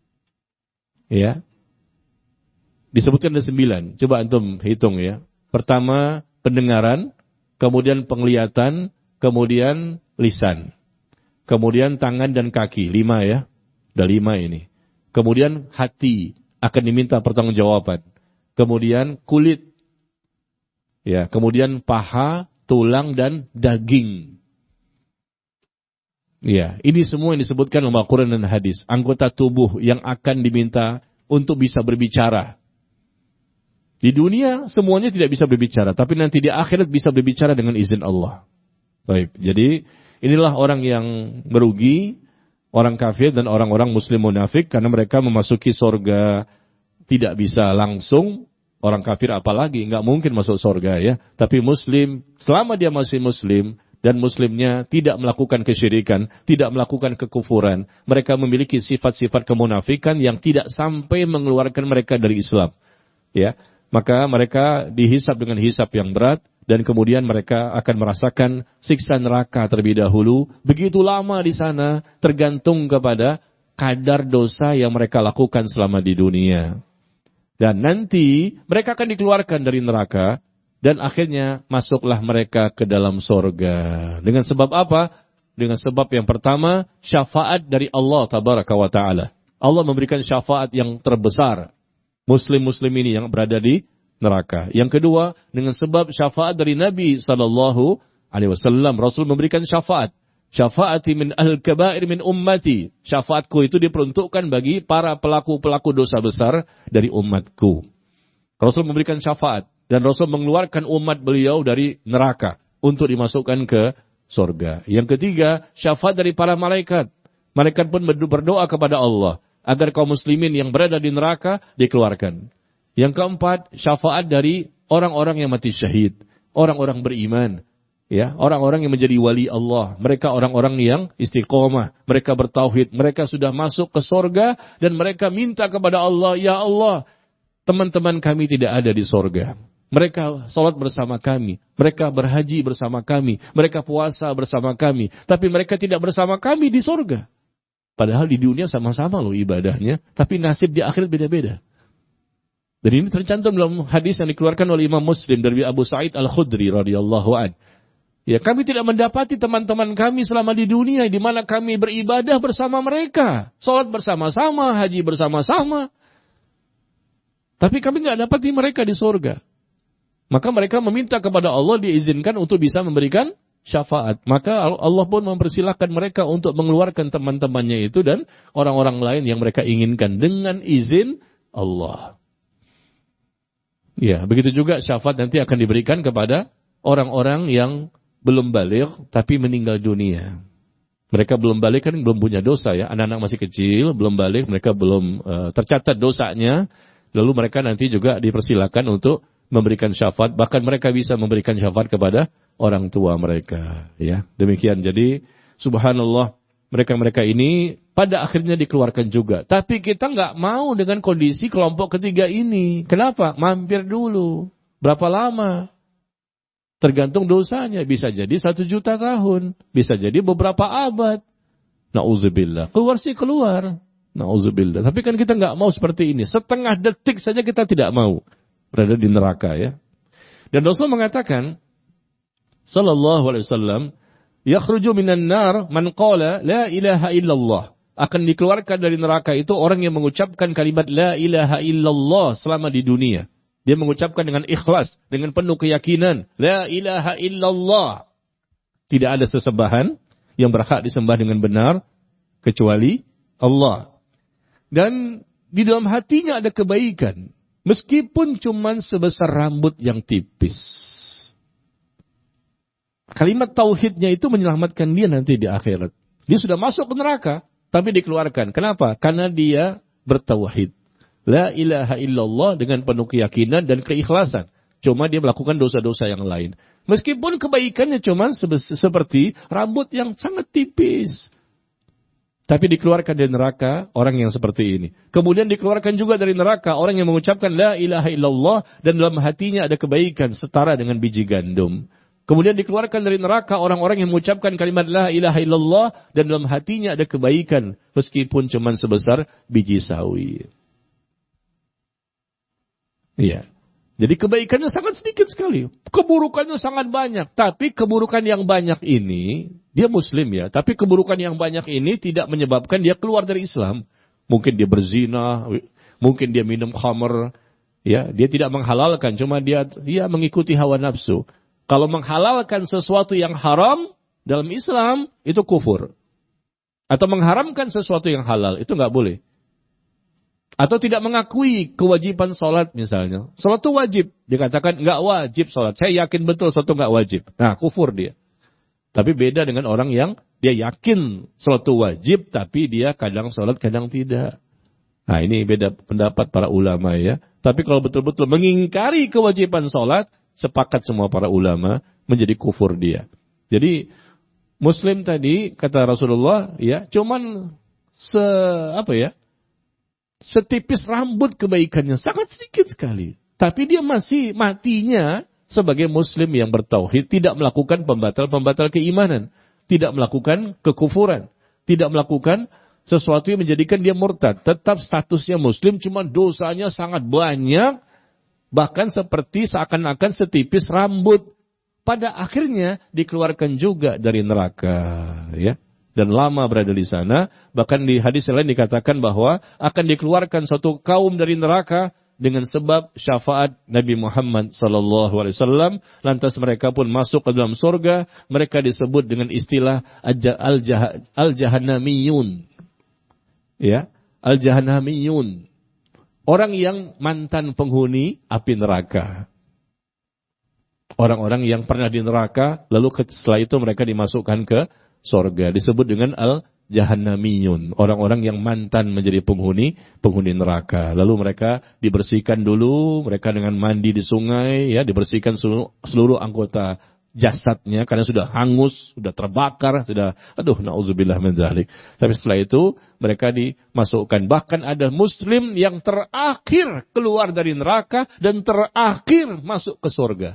Ya. Disebutkan ada sembilan. Coba antum hitung ya. Pertama, pendengaran, kemudian penglihatan, kemudian lisan. Kemudian tangan dan kaki. Lima ya. Ada lima ini. Kemudian hati akan diminta pertanggungjawaban. Kemudian kulit. Ya, kemudian paha, tulang, dan daging. Ya, ini semua yang disebutkan dalam Al-Quran dan hadis. Anggota tubuh yang akan diminta untuk bisa berbicara. Di dunia semuanya tidak bisa berbicara, tapi nanti di akhirat bisa berbicara dengan izin Allah. Baik, jadi inilah orang yang merugi, orang kafir dan orang-orang muslim munafik, karena mereka memasuki surga tidak bisa langsung. Orang kafir apalagi, nggak mungkin masuk surga ya. Tapi muslim, selama dia masih muslim, dan muslimnya tidak melakukan kesyirikan, tidak melakukan kekufuran, mereka memiliki sifat-sifat kemunafikan yang tidak sampai mengeluarkan mereka dari Islam. Ya, maka mereka dihisap dengan hisap yang berat, dan kemudian mereka akan merasakan siksa neraka terlebih dahulu. Begitu lama di sana, tergantung kepada kadar dosa yang mereka lakukan selama di dunia. Dan nanti mereka akan dikeluarkan dari neraka, dan akhirnya masuklah mereka ke dalam sorga. Dengan sebab apa? Dengan sebab yang pertama, syafaat dari Allah Tabaraka wa Ta'ala. Allah memberikan syafaat yang terbesar. Muslim-muslim ini yang berada di neraka. Yang kedua, dengan sebab syafaat dari Nabi Sallallahu Alaihi Wasallam. Rasul memberikan syafaat. Syafaati min al-kabair min ummati. Syafaatku itu diperuntukkan bagi para pelaku-pelaku dosa besar dari umatku. Rasul memberikan syafaat. Dan Rasul mengeluarkan umat beliau dari neraka untuk dimasukkan ke surga. Yang ketiga, syafaat dari para malaikat. Malaikat pun berdoa kepada Allah agar kaum muslimin yang berada di neraka dikeluarkan. Yang keempat, syafaat dari orang-orang yang mati syahid. Orang-orang beriman. Ya, orang-orang yang menjadi wali Allah, mereka orang-orang yang istiqomah, mereka bertauhid, mereka sudah masuk ke sorga dan mereka minta kepada Allah, ya Allah, teman-teman kami tidak ada di sorga. Mereka sholat bersama kami, mereka berhaji bersama kami, mereka puasa bersama kami, tapi mereka tidak bersama kami di sorga. Padahal di dunia sama-sama loh ibadahnya, tapi nasib di akhirat beda-beda. Dan ini tercantum dalam hadis yang dikeluarkan oleh Imam Muslim dari Abu Sa'id Al-Khudri radhiyallahu anhu. Ya, kami tidak mendapati teman-teman kami selama di dunia di mana kami beribadah bersama mereka, sholat bersama-sama, haji bersama-sama. Tapi kami tidak dapati mereka di surga. Maka mereka meminta kepada Allah diizinkan untuk bisa memberikan syafaat. Maka Allah pun mempersilahkan mereka untuk mengeluarkan teman-temannya itu dan orang-orang lain yang mereka inginkan dengan izin Allah. Ya, begitu juga syafaat nanti akan diberikan kepada orang-orang yang belum balik tapi meninggal dunia. Mereka belum balik kan belum punya dosa ya. Anak-anak masih kecil, belum balik, mereka belum uh, tercatat dosanya. Lalu mereka nanti juga dipersilakan untuk memberikan syafaat. Bahkan mereka bisa memberikan syafaat kepada orang tua mereka. Ya, demikian. Jadi subhanallah, mereka-mereka ini pada akhirnya dikeluarkan juga. Tapi kita nggak mau dengan kondisi kelompok ketiga ini. Kenapa? Mampir dulu. Berapa lama? Tergantung dosanya, bisa jadi satu juta tahun, bisa jadi beberapa abad. Nauzubillah, keluar sih keluar. Nauzubillah. Tapi kan kita nggak mau seperti ini. Setengah detik saja kita tidak mau berada di neraka ya. Dan Rasul mengatakan, Sallallahu Alaihi Wasallam, yakhruju minan nar man qala la ilaha illallah. Akan dikeluarkan dari neraka itu orang yang mengucapkan kalimat la ilaha illallah selama di dunia. Dia mengucapkan dengan ikhlas, dengan penuh keyakinan. La ilaha illallah. Tidak ada sesembahan yang berhak disembah dengan benar, kecuali Allah. Dan di dalam hatinya ada kebaikan. Meskipun cuma sebesar rambut yang tipis. Kalimat tauhidnya itu menyelamatkan dia nanti di akhirat. Dia sudah masuk ke neraka, tapi dikeluarkan. Kenapa? Karena dia bertauhid. La ilaha illallah dengan penuh keyakinan dan keikhlasan. Cuma dia melakukan dosa-dosa yang lain. Meskipun kebaikannya cuma seperti rambut yang sangat tipis. Tapi dikeluarkan dari neraka orang yang seperti ini. Kemudian dikeluarkan juga dari neraka orang yang mengucapkan la ilaha illallah dan dalam hatinya ada kebaikan setara dengan biji gandum. Kemudian dikeluarkan dari neraka orang-orang yang mengucapkan kalimat la ilaha illallah dan dalam hatinya ada kebaikan meskipun cuma sebesar biji sawi. Iya. Jadi kebaikannya sangat sedikit sekali. Keburukannya sangat banyak. Tapi keburukan yang banyak ini, dia muslim ya. Tapi keburukan yang banyak ini tidak menyebabkan dia keluar dari Islam. Mungkin dia berzina, mungkin dia minum khamr. Ya, dia tidak menghalalkan, cuma dia dia mengikuti hawa nafsu. Kalau menghalalkan sesuatu yang haram dalam Islam, itu kufur. Atau mengharamkan sesuatu yang halal, itu nggak boleh. Atau tidak mengakui kewajiban sholat misalnya. Sholat itu wajib. Dikatakan nggak wajib sholat. Saya yakin betul sholat itu nggak wajib. Nah, kufur dia. Tapi beda dengan orang yang dia yakin sholat itu wajib, tapi dia kadang sholat, kadang tidak. Nah, ini beda pendapat para ulama ya. Tapi kalau betul-betul mengingkari kewajiban sholat, sepakat semua para ulama menjadi kufur dia. Jadi, Muslim tadi, kata Rasulullah, ya, cuman se, apa ya, setipis rambut kebaikannya, sangat sedikit sekali. Tapi dia masih matinya sebagai muslim yang bertauhid, tidak melakukan pembatal-pembatal keimanan, tidak melakukan kekufuran, tidak melakukan sesuatu yang menjadikan dia murtad. Tetap statusnya muslim, cuma dosanya sangat banyak, bahkan seperti seakan-akan setipis rambut. Pada akhirnya dikeluarkan juga dari neraka, ya. Dan lama berada di sana. Bahkan di hadis lain dikatakan bahwa akan dikeluarkan suatu kaum dari neraka dengan sebab syafaat Nabi Muhammad sallallahu alaihi wasallam. Lantas mereka pun masuk ke dalam surga. Mereka disebut dengan istilah al-jahannamiyun. Ya, al-jahannamiyun. Orang yang mantan penghuni api neraka. Orang-orang yang pernah di neraka, lalu setelah itu mereka dimasukkan ke surga, disebut dengan al-jahannamiyun, orang-orang yang mantan menjadi penghuni penghuni neraka. Lalu mereka dibersihkan dulu, mereka dengan mandi di sungai, ya, dibersihkan seluruh, seluruh anggota jasadnya karena sudah hangus, sudah terbakar, sudah aduh naudzubillah min dzalik. Tapi setelah itu mereka dimasukkan. Bahkan ada muslim yang terakhir keluar dari neraka dan terakhir masuk ke surga.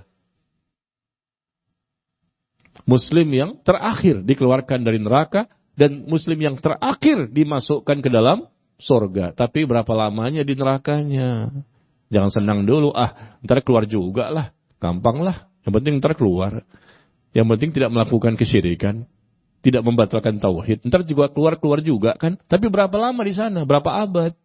Muslim yang terakhir dikeluarkan dari neraka dan muslim yang terakhir dimasukkan ke dalam surga. Tapi berapa lamanya di nerakanya? Jangan senang dulu, ah ntar keluar juga lah, gampang lah. Yang penting ntar keluar. Yang penting tidak melakukan kesyirikan, tidak membatalkan tauhid. Ntar juga keluar-keluar juga kan. Tapi berapa lama di sana? Berapa abad?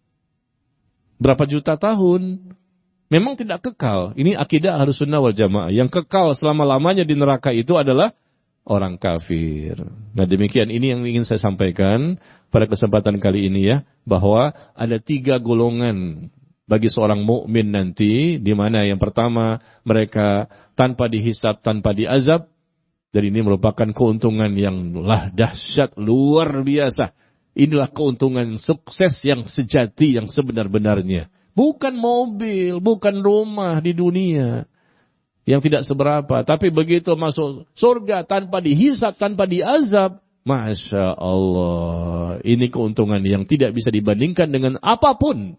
Berapa juta tahun? Memang tidak kekal. Ini akidah Ahlussunnah wal Jamaah. Yang kekal selama-lamanya di neraka itu adalah orang kafir. Nah demikian ini yang ingin saya sampaikan pada kesempatan kali ini ya. Bahwa ada tiga golongan bagi seorang mukmin nanti, di mana yang pertama mereka tanpa dihisab, tanpa diazab, dan ini merupakan keuntungan yang lah dahsyat, luar biasa. Inilah keuntungan sukses yang sejati, yang sebenar-benarnya. Bukan mobil, bukan rumah di dunia yang tidak seberapa, tapi begitu masuk surga tanpa dihisab, tanpa diazab, Masya Allah, ini keuntungan yang tidak bisa dibandingkan dengan apapun.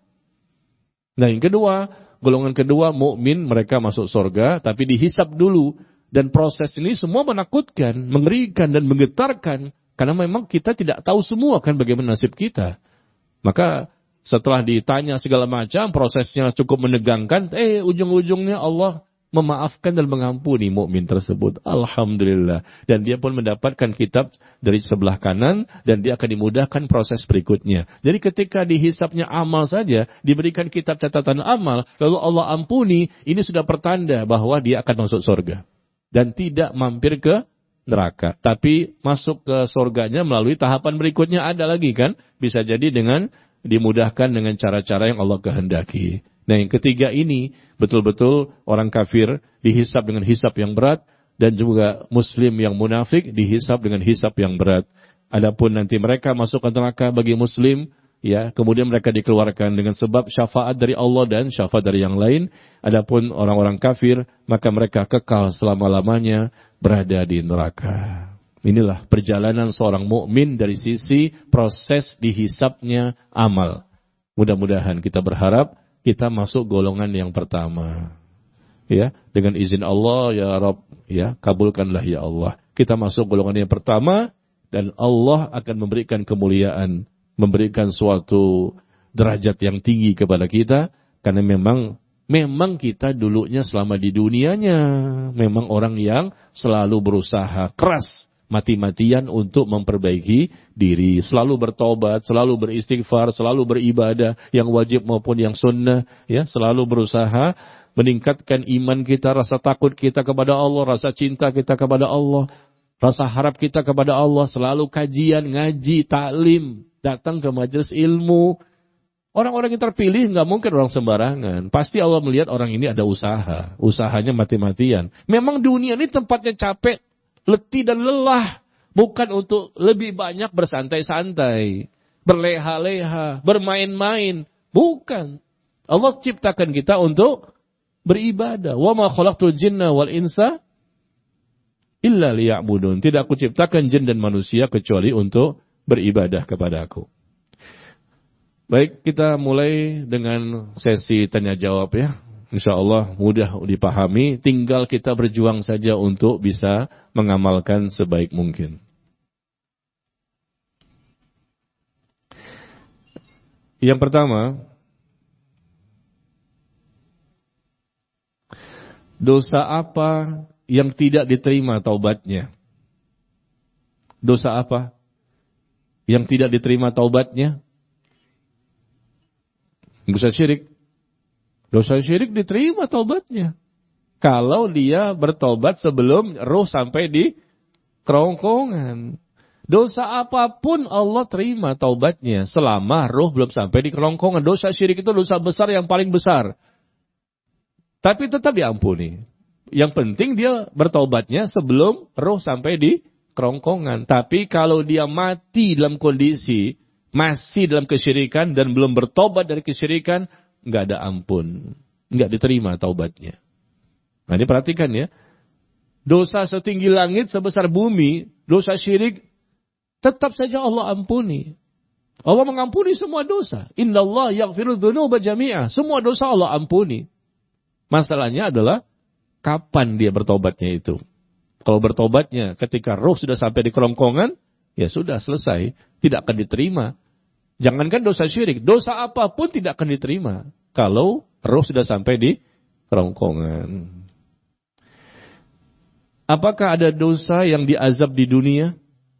Nah yang kedua, golongan kedua mukmin mereka masuk surga tapi dihisab dulu, dan proses ini semua menakutkan, mengerikan dan menggetarkan karena memang kita tidak tahu semua kan bagaimana nasib kita. Maka setelah ditanya segala macam, prosesnya cukup menegangkan, eh ujung-ujungnya Allah memaafkan dan mengampuni mukmin tersebut. Alhamdulillah. Dan dia pun mendapatkan kitab dari sebelah kanan dan dia akan dimudahkan proses berikutnya. Jadi ketika dihisapnya amal saja, diberikan kitab catatan amal, lalu Allah ampuni, ini sudah pertanda bahwa dia akan masuk surga. Dan tidak mampir ke neraka. Tapi masuk ke surganya melalui tahapan berikutnya ada lagi kan? Bisa jadi dengan dimudahkan dengan cara-cara yang Allah kehendaki. Nah yang ketiga ini betul-betul orang kafir dihisab dengan hisab yang berat dan juga muslim yang munafik dihisab dengan hisab yang berat. Adapun nanti mereka masuk ke neraka bagi muslim, ya, kemudian mereka dikeluarkan dengan sebab syafaat dari Allah dan syafaat dari yang lain. Adapun orang-orang kafir maka mereka kekal selama-lamanya berada di neraka. Inilah perjalanan seorang mukmin dari sisi proses dihisabnya amal. Mudah-mudahan kita berharap kita masuk golongan yang pertama. Ya, dengan izin Allah ya Rabb, ya, kabulkanlah ya Allah. Kita masuk golongan yang pertama dan Allah akan memberikan kemuliaan, memberikan suatu derajat yang tinggi kepada kita karena memang memang kita dulunya selama di dunianya memang orang yang selalu berusaha keras mati-matian untuk memperbaiki diri, selalu bertobat, selalu beristighfar, selalu beribadah yang wajib maupun yang sunnah, ya, selalu berusaha meningkatkan iman kita, rasa takut kita kepada Allah, rasa cinta kita kepada Allah, rasa harap kita kepada Allah, selalu kajian, ngaji, taklim, datang ke majelis ilmu. Orang-orang yang terpilih nggak mungkin orang sembarangan. Pasti Allah melihat orang ini ada usaha, usahanya mati-matian. Memang dunia ini tempatnya capek, letih dan lelah, bukan untuk lebih banyak bersantai-santai, berleha-leha, bermain-main, bukan. Allah ciptakan kita untuk beribadah. Wa ma khalaqtul jinna wal insa illa liya'budun. Tidak aku ciptakan jin dan manusia kecuali untuk beribadah kepada aku. Baik, kita mulai dengan sesi tanya jawab ya. InsyaAllah mudah dipahami, tinggal kita berjuang saja untuk bisa mengamalkan sebaik mungkin. Yang pertama, dosa apa yang tidak diterima taubatnya? Dosa apa yang tidak diterima taubatnya? Dosa syirik. Dosa syirik diterima taubatnya kalau dia bertobat sebelum roh sampai di kerongkongan. Dosa apapun Allah terima taubatnya selama roh belum sampai di kerongkongan. Dosa syirik itu dosa besar yang paling besar, tapi tetap diampuni. Yang penting dia bertaubatnya sebelum roh sampai di kerongkongan. Tapi kalau dia mati dalam kondisi masih dalam kesyirikan dan belum bertobat dari kesyirikan, nggak ada ampun, nggak diterima taubatnya. Nah ini perhatikan ya, dosa setinggi langit, sebesar bumi, dosa syirik, tetap saja Allah ampuni. Allah mengampuni semua dosa. Innallaha yaghfiru dzunuba jami'a. Semua dosa Allah ampuni. Masalahnya adalah kapan dia bertobatnya itu. Kalau bertobatnya ketika roh sudah sampai di kerongkongan, ya sudah selesai, tidak akan diterima. Jangankan dosa syirik, dosa apapun tidak akan diterima kalau roh sudah sampai di kerongkongan. Apakah ada dosa yang diazab di dunia?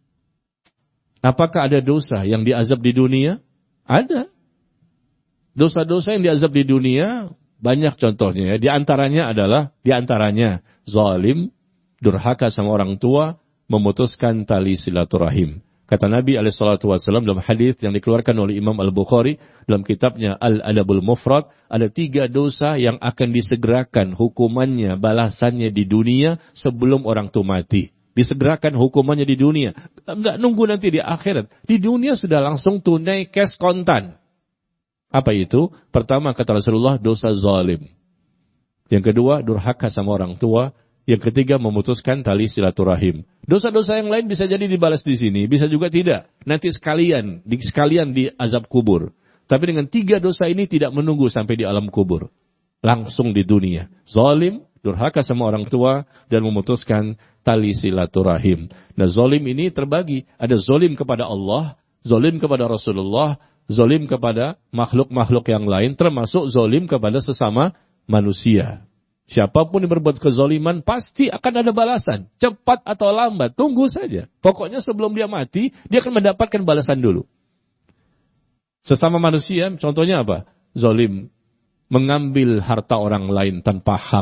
Apakah ada dosa yang diazab di dunia? Ada. Dosa-dosa yang diazab di dunia banyak contohnya ya. Di antaranya adalah di antaranya zalim, durhaka sama orang tua, memutuskan tali silaturahim. Kata Nabi alaihi salatu wasallam dalam hadis yang dikeluarkan oleh Imam Al-Bukhari dalam kitabnya Al-Adabul Mufrad, ada tiga dosa yang akan disegerakan hukumannya, balasannya di dunia sebelum orang itu mati. Disegerakan hukumannya di dunia. Enggak nunggu nanti di akhirat. Di dunia sudah langsung tunai cash kontan. Apa itu? Pertama kata Rasulullah, dosa zalim. Yang kedua, durhaka sama orang tua. Yang ketiga, memutuskan tali silaturahim. Dosa-dosa yang lain bisa jadi dibalas di sini, bisa juga tidak. Nanti sekalian, di, sekalian di azab kubur. Tapi dengan tiga dosa ini tidak menunggu sampai di alam kubur. Langsung di dunia. Zalim, durhaka sama orang tua, dan memutuskan tali silaturahim. Nah, zalim ini terbagi. Ada zalim kepada Allah, zalim kepada Rasulullah, zalim kepada makhluk-makhluk yang lain, termasuk zalim kepada sesama manusia. Siapapun yang berbuat kezaliman pasti akan ada balasan. Cepat atau lambat, tunggu saja. Pokoknya sebelum dia mati, dia akan mendapatkan balasan dulu. Sesama manusia, contohnya apa? Zalim, mengambil harta orang lain tanpa hak.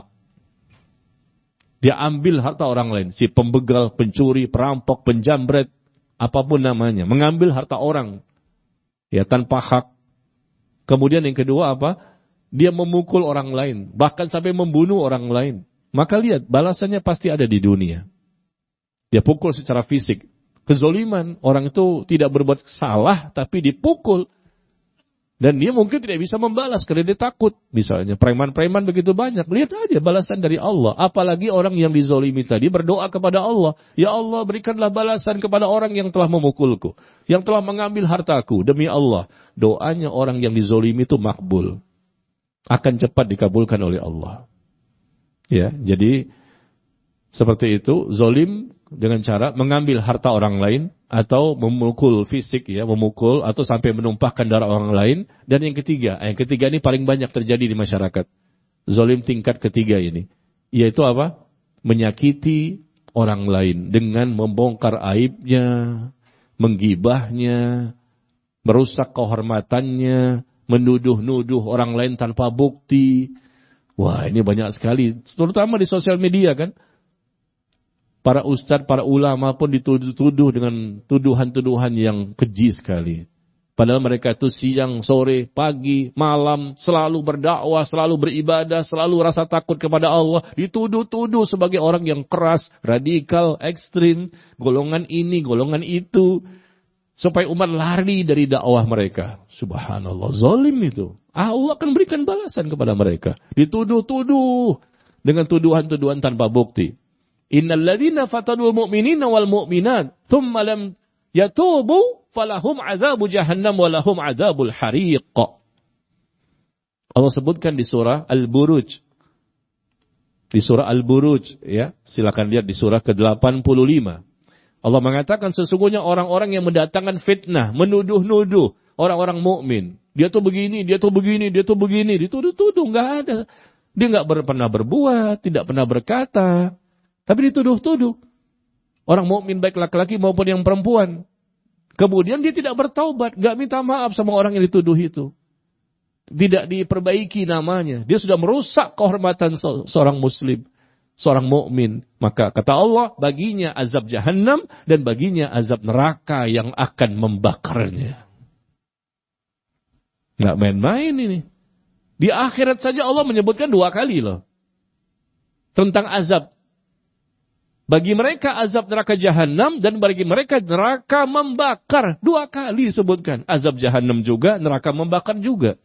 Dia ambil harta orang lain, si pembegal, pencuri, perampok, penjambret, apapun namanya, mengambil harta orang ya tanpa hak. Kemudian yang kedua apa? Dia memukul orang lain, bahkan sampai membunuh orang lain. Maka lihat, balasannya pasti ada di dunia. Dia pukul secara fisik. Kezoliman, orang itu tidak berbuat salah tapi dipukul. Dan dia mungkin tidak bisa membalas karena dia takut. Misalnya preman-preman begitu banyak. Lihat aja balasan dari Allah. Apalagi orang yang dizolimi tadi berdoa kepada Allah. Ya Allah, berikanlah balasan kepada orang yang telah memukulku. Yang telah mengambil hartaku. Demi Allah. Doanya orang yang dizolimi itu makbul. Akan cepat dikabulkan oleh Allah. Ya, jadi seperti itu. Zolim dengan cara mengambil harta orang lain. Atau memukul fisik ya, memukul atau sampai menumpahkan darah orang lain. Dan yang ketiga, yang ketiga ini paling banyak terjadi di masyarakat. Zalim tingkat ketiga ini, yaitu apa? Menyakiti orang lain dengan membongkar aibnya, menggibahnya, merusak kehormatannya, menuduh-nuduh orang lain tanpa bukti. Wah, ini banyak sekali, terutama di sosial media kan. Para ustadz, para ulama pun dituduh-tuduh dengan tuduhan-tuduhan yang keji sekali. Padahal mereka itu siang, sore, pagi, malam, selalu berdakwah, selalu beribadah, selalu rasa takut kepada Allah. Dituduh-tuduh sebagai orang yang keras, radikal, ekstrim, golongan ini, golongan itu. Supaya umat lari dari dakwah mereka. Subhanallah, zalim itu. Allah akan berikan balasan kepada mereka. Dituduh-tuduh dengan tuduhan-tuduhan tanpa bukti. Innal ladzina fatanul mu'minina wal mu'minat thumma lam yatubu falahum adzabu jahannam wa lahum adzabul hariq. Allah sebutkan di surah Al-Buruj. Di surah Al-Buruj ya, silakan lihat di surah ke delapan puluh lima. Allah mengatakan sesungguhnya orang-orang yang mendatangkan fitnah, menuduh-nuduh orang-orang mukmin. Dia tuh begini, dia tuh begini, dia tuh begini, dituduh-tuduh, enggak ada. Dia enggak pernah berbuat, tidak pernah berkata. Tapi dituduh-tuduh. Orang mukmin baik laki-laki maupun yang perempuan. Kemudian dia tidak bertaubat. Gak minta maaf sama orang yang dituduh itu. Tidak diperbaiki namanya. Dia sudah merusak kehormatan seorang muslim. Seorang mukmin. Maka kata Allah, baginya azab jahannam dan baginya azab neraka yang akan membakarnya. Gak main-main ini. Di akhirat saja Allah menyebutkan dua kali loh. Tentang azab. Bagi mereka azab neraka jahanam dan bagi mereka neraka membakar. Dua kali disebutkan. Azab jahanam juga, neraka membakar juga.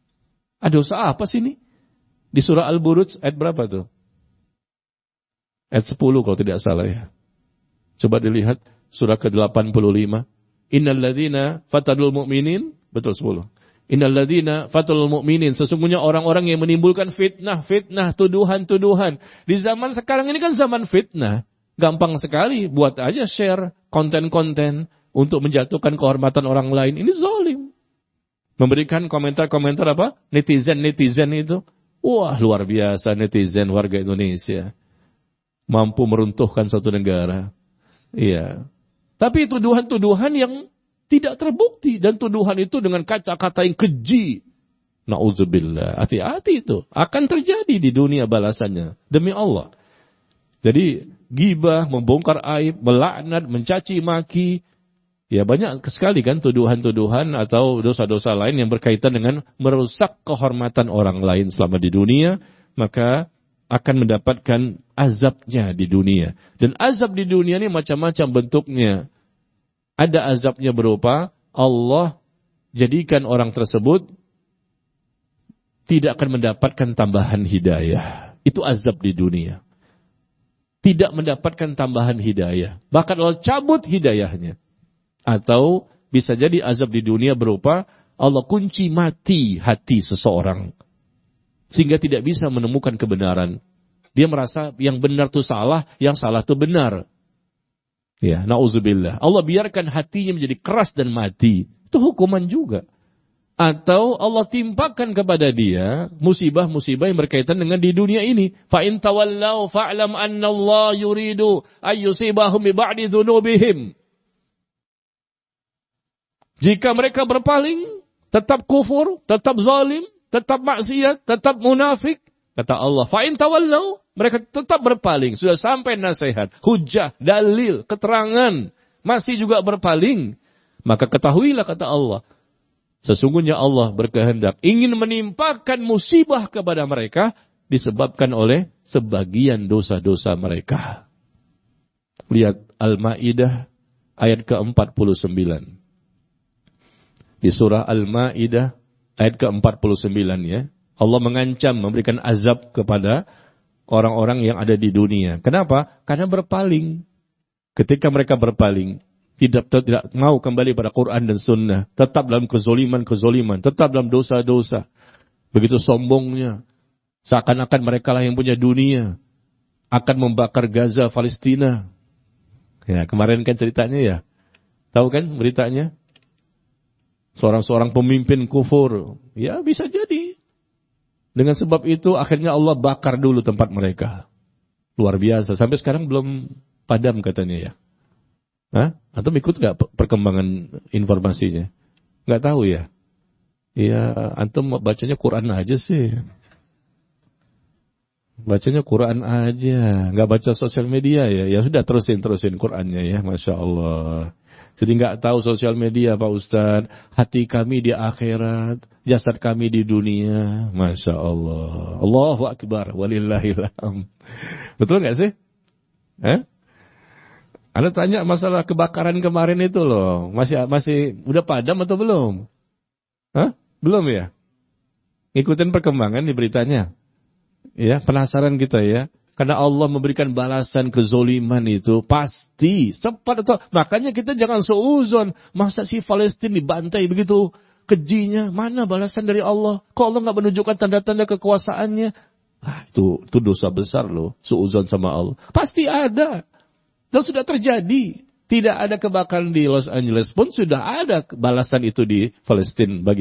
Ada dosa apa sih ini? Di surah Al-Buruj ayat berapa tuh? Ayat sepuluh kalau tidak salah ya. Coba dilihat surah ke delapan puluh lima. Innal ladzina fatadul mu'minin, betul sepuluh. Innal ladzina fatadul mu'minin, sesungguhnya orang-orang yang menimbulkan fitnah, fitnah, tuduhan-tuduhan. Di zaman sekarang ini kan zaman fitnah. Gampang sekali buat aja share konten-konten untuk menjatuhkan kehormatan orang lain. Ini zalim. Memberikan komentar-komentar apa? Netizen-netizen itu. Wah, luar biasa netizen warga Indonesia. Mampu meruntuhkan suatu negara. Iya. Tapi tuduhan-tuduhan yang tidak terbukti. Dan tuduhan itu dengan kata-kata yang keji. Na'udzubillah. Hati-hati itu. Akan terjadi di dunia balasannya. Demi Allah. Jadi, gibah, membongkar aib, melaknat, mencaci maki. Ya banyak sekali kan tuduhan-tuduhan atau dosa-dosa lain yang berkaitan dengan merusak kehormatan orang lain selama di dunia. Maka akan mendapatkan azabnya di dunia. Dan azab di dunia ini macam-macam bentuknya. Ada azabnya berupa Allah jadikan orang tersebut tidak akan mendapatkan tambahan hidayah. Itu azab di dunia. Tidak mendapatkan tambahan hidayah. Bahkan Allah cabut hidayahnya. Atau bisa jadi azab di dunia berupa Allah kunci mati hati seseorang. Sehingga tidak bisa menemukan kebenaran. Dia merasa yang benar itu salah, yang salah itu benar. Ya, na'udzubillah. Allah biarkan hatinya menjadi keras dan mati. Itu hukuman juga. Atau Allah timpakan kepada dia musibah-musibah yang berkaitan dengan di dunia ini. Fa in tawallaw fa'lam anna Allah yuridu ayyusibahum bi ba'di dzunubihim. Jika mereka berpaling, tetap kufur, tetap zalim, tetap maksiat, tetap munafik, kata Allah, fa in tawallaw, mereka tetap berpaling. Sudah sampai nasihat, hujah, dalil, keterangan, masih juga berpaling. Maka ketahuilah, kata Allah, sesungguhnya Allah berkehendak ingin menimpakan musibah kepada mereka disebabkan oleh sebagian dosa-dosa mereka. Lihat Al-Maidah ayat ke empat puluh sembilan. Di surah Al-Maidah ayat ke empat puluh sembilan ya. Allah mengancam memberikan azab kepada orang-orang yang ada di dunia. Kenapa? Karena berpaling. Ketika mereka berpaling, tidak tidak mau kembali pada Quran dan Sunnah, tetap dalam kezoliman-kezoliman, tetap dalam dosa-dosa. Begitu sombongnya, seakan-akan mereka lah yang punya dunia, akan membakar Gaza, Palestina. Ya, kemarin kan ceritanya ya. Tahu kan beritanya? Seorang-seorang pemimpin kufur. Ya, bisa jadi. Dengan sebab itu akhirnya Allah bakar dulu tempat mereka. Luar biasa. Sampai sekarang belum padam katanya ya. Hah? Atau ikut gak perkembangan informasinya? Gak tahu ya? Iya, antum bacanya Quran aja sih. Bacanya Quran aja. Gak baca sosial media ya. Ya sudah terusin-terusin Qurannya ya. Masya Allah. Jadi nggak tahu sosial media Pak Ustadz, hati kami di akhirat, jasad kami di dunia, Masya Allah. Allahu Akbar, walillahilham. Betul nggak sih? Eh? Anda tanya masalah kebakaran kemarin itu loh, masih masih udah padam atau belum? Hah? Belum ya? Ngikutin perkembangan di beritanya, ya penasaran kita ya. Karena Allah memberikan balasan kezoliman itu pasti cepat atau makanya kita jangan seuzon. Masa si Palestina dibantai begitu kejinya? Mana balasan dari Allah? Kok Allah nggak menunjukkan tanda-tanda kekuasaannya? Ah, itu itu dosa besar loh. Seuzon sama Allah. Pasti ada dan sudah terjadi. Tidak ada kebakaran di Los Angeles pun sudah ada balasan itu di Palestina bagi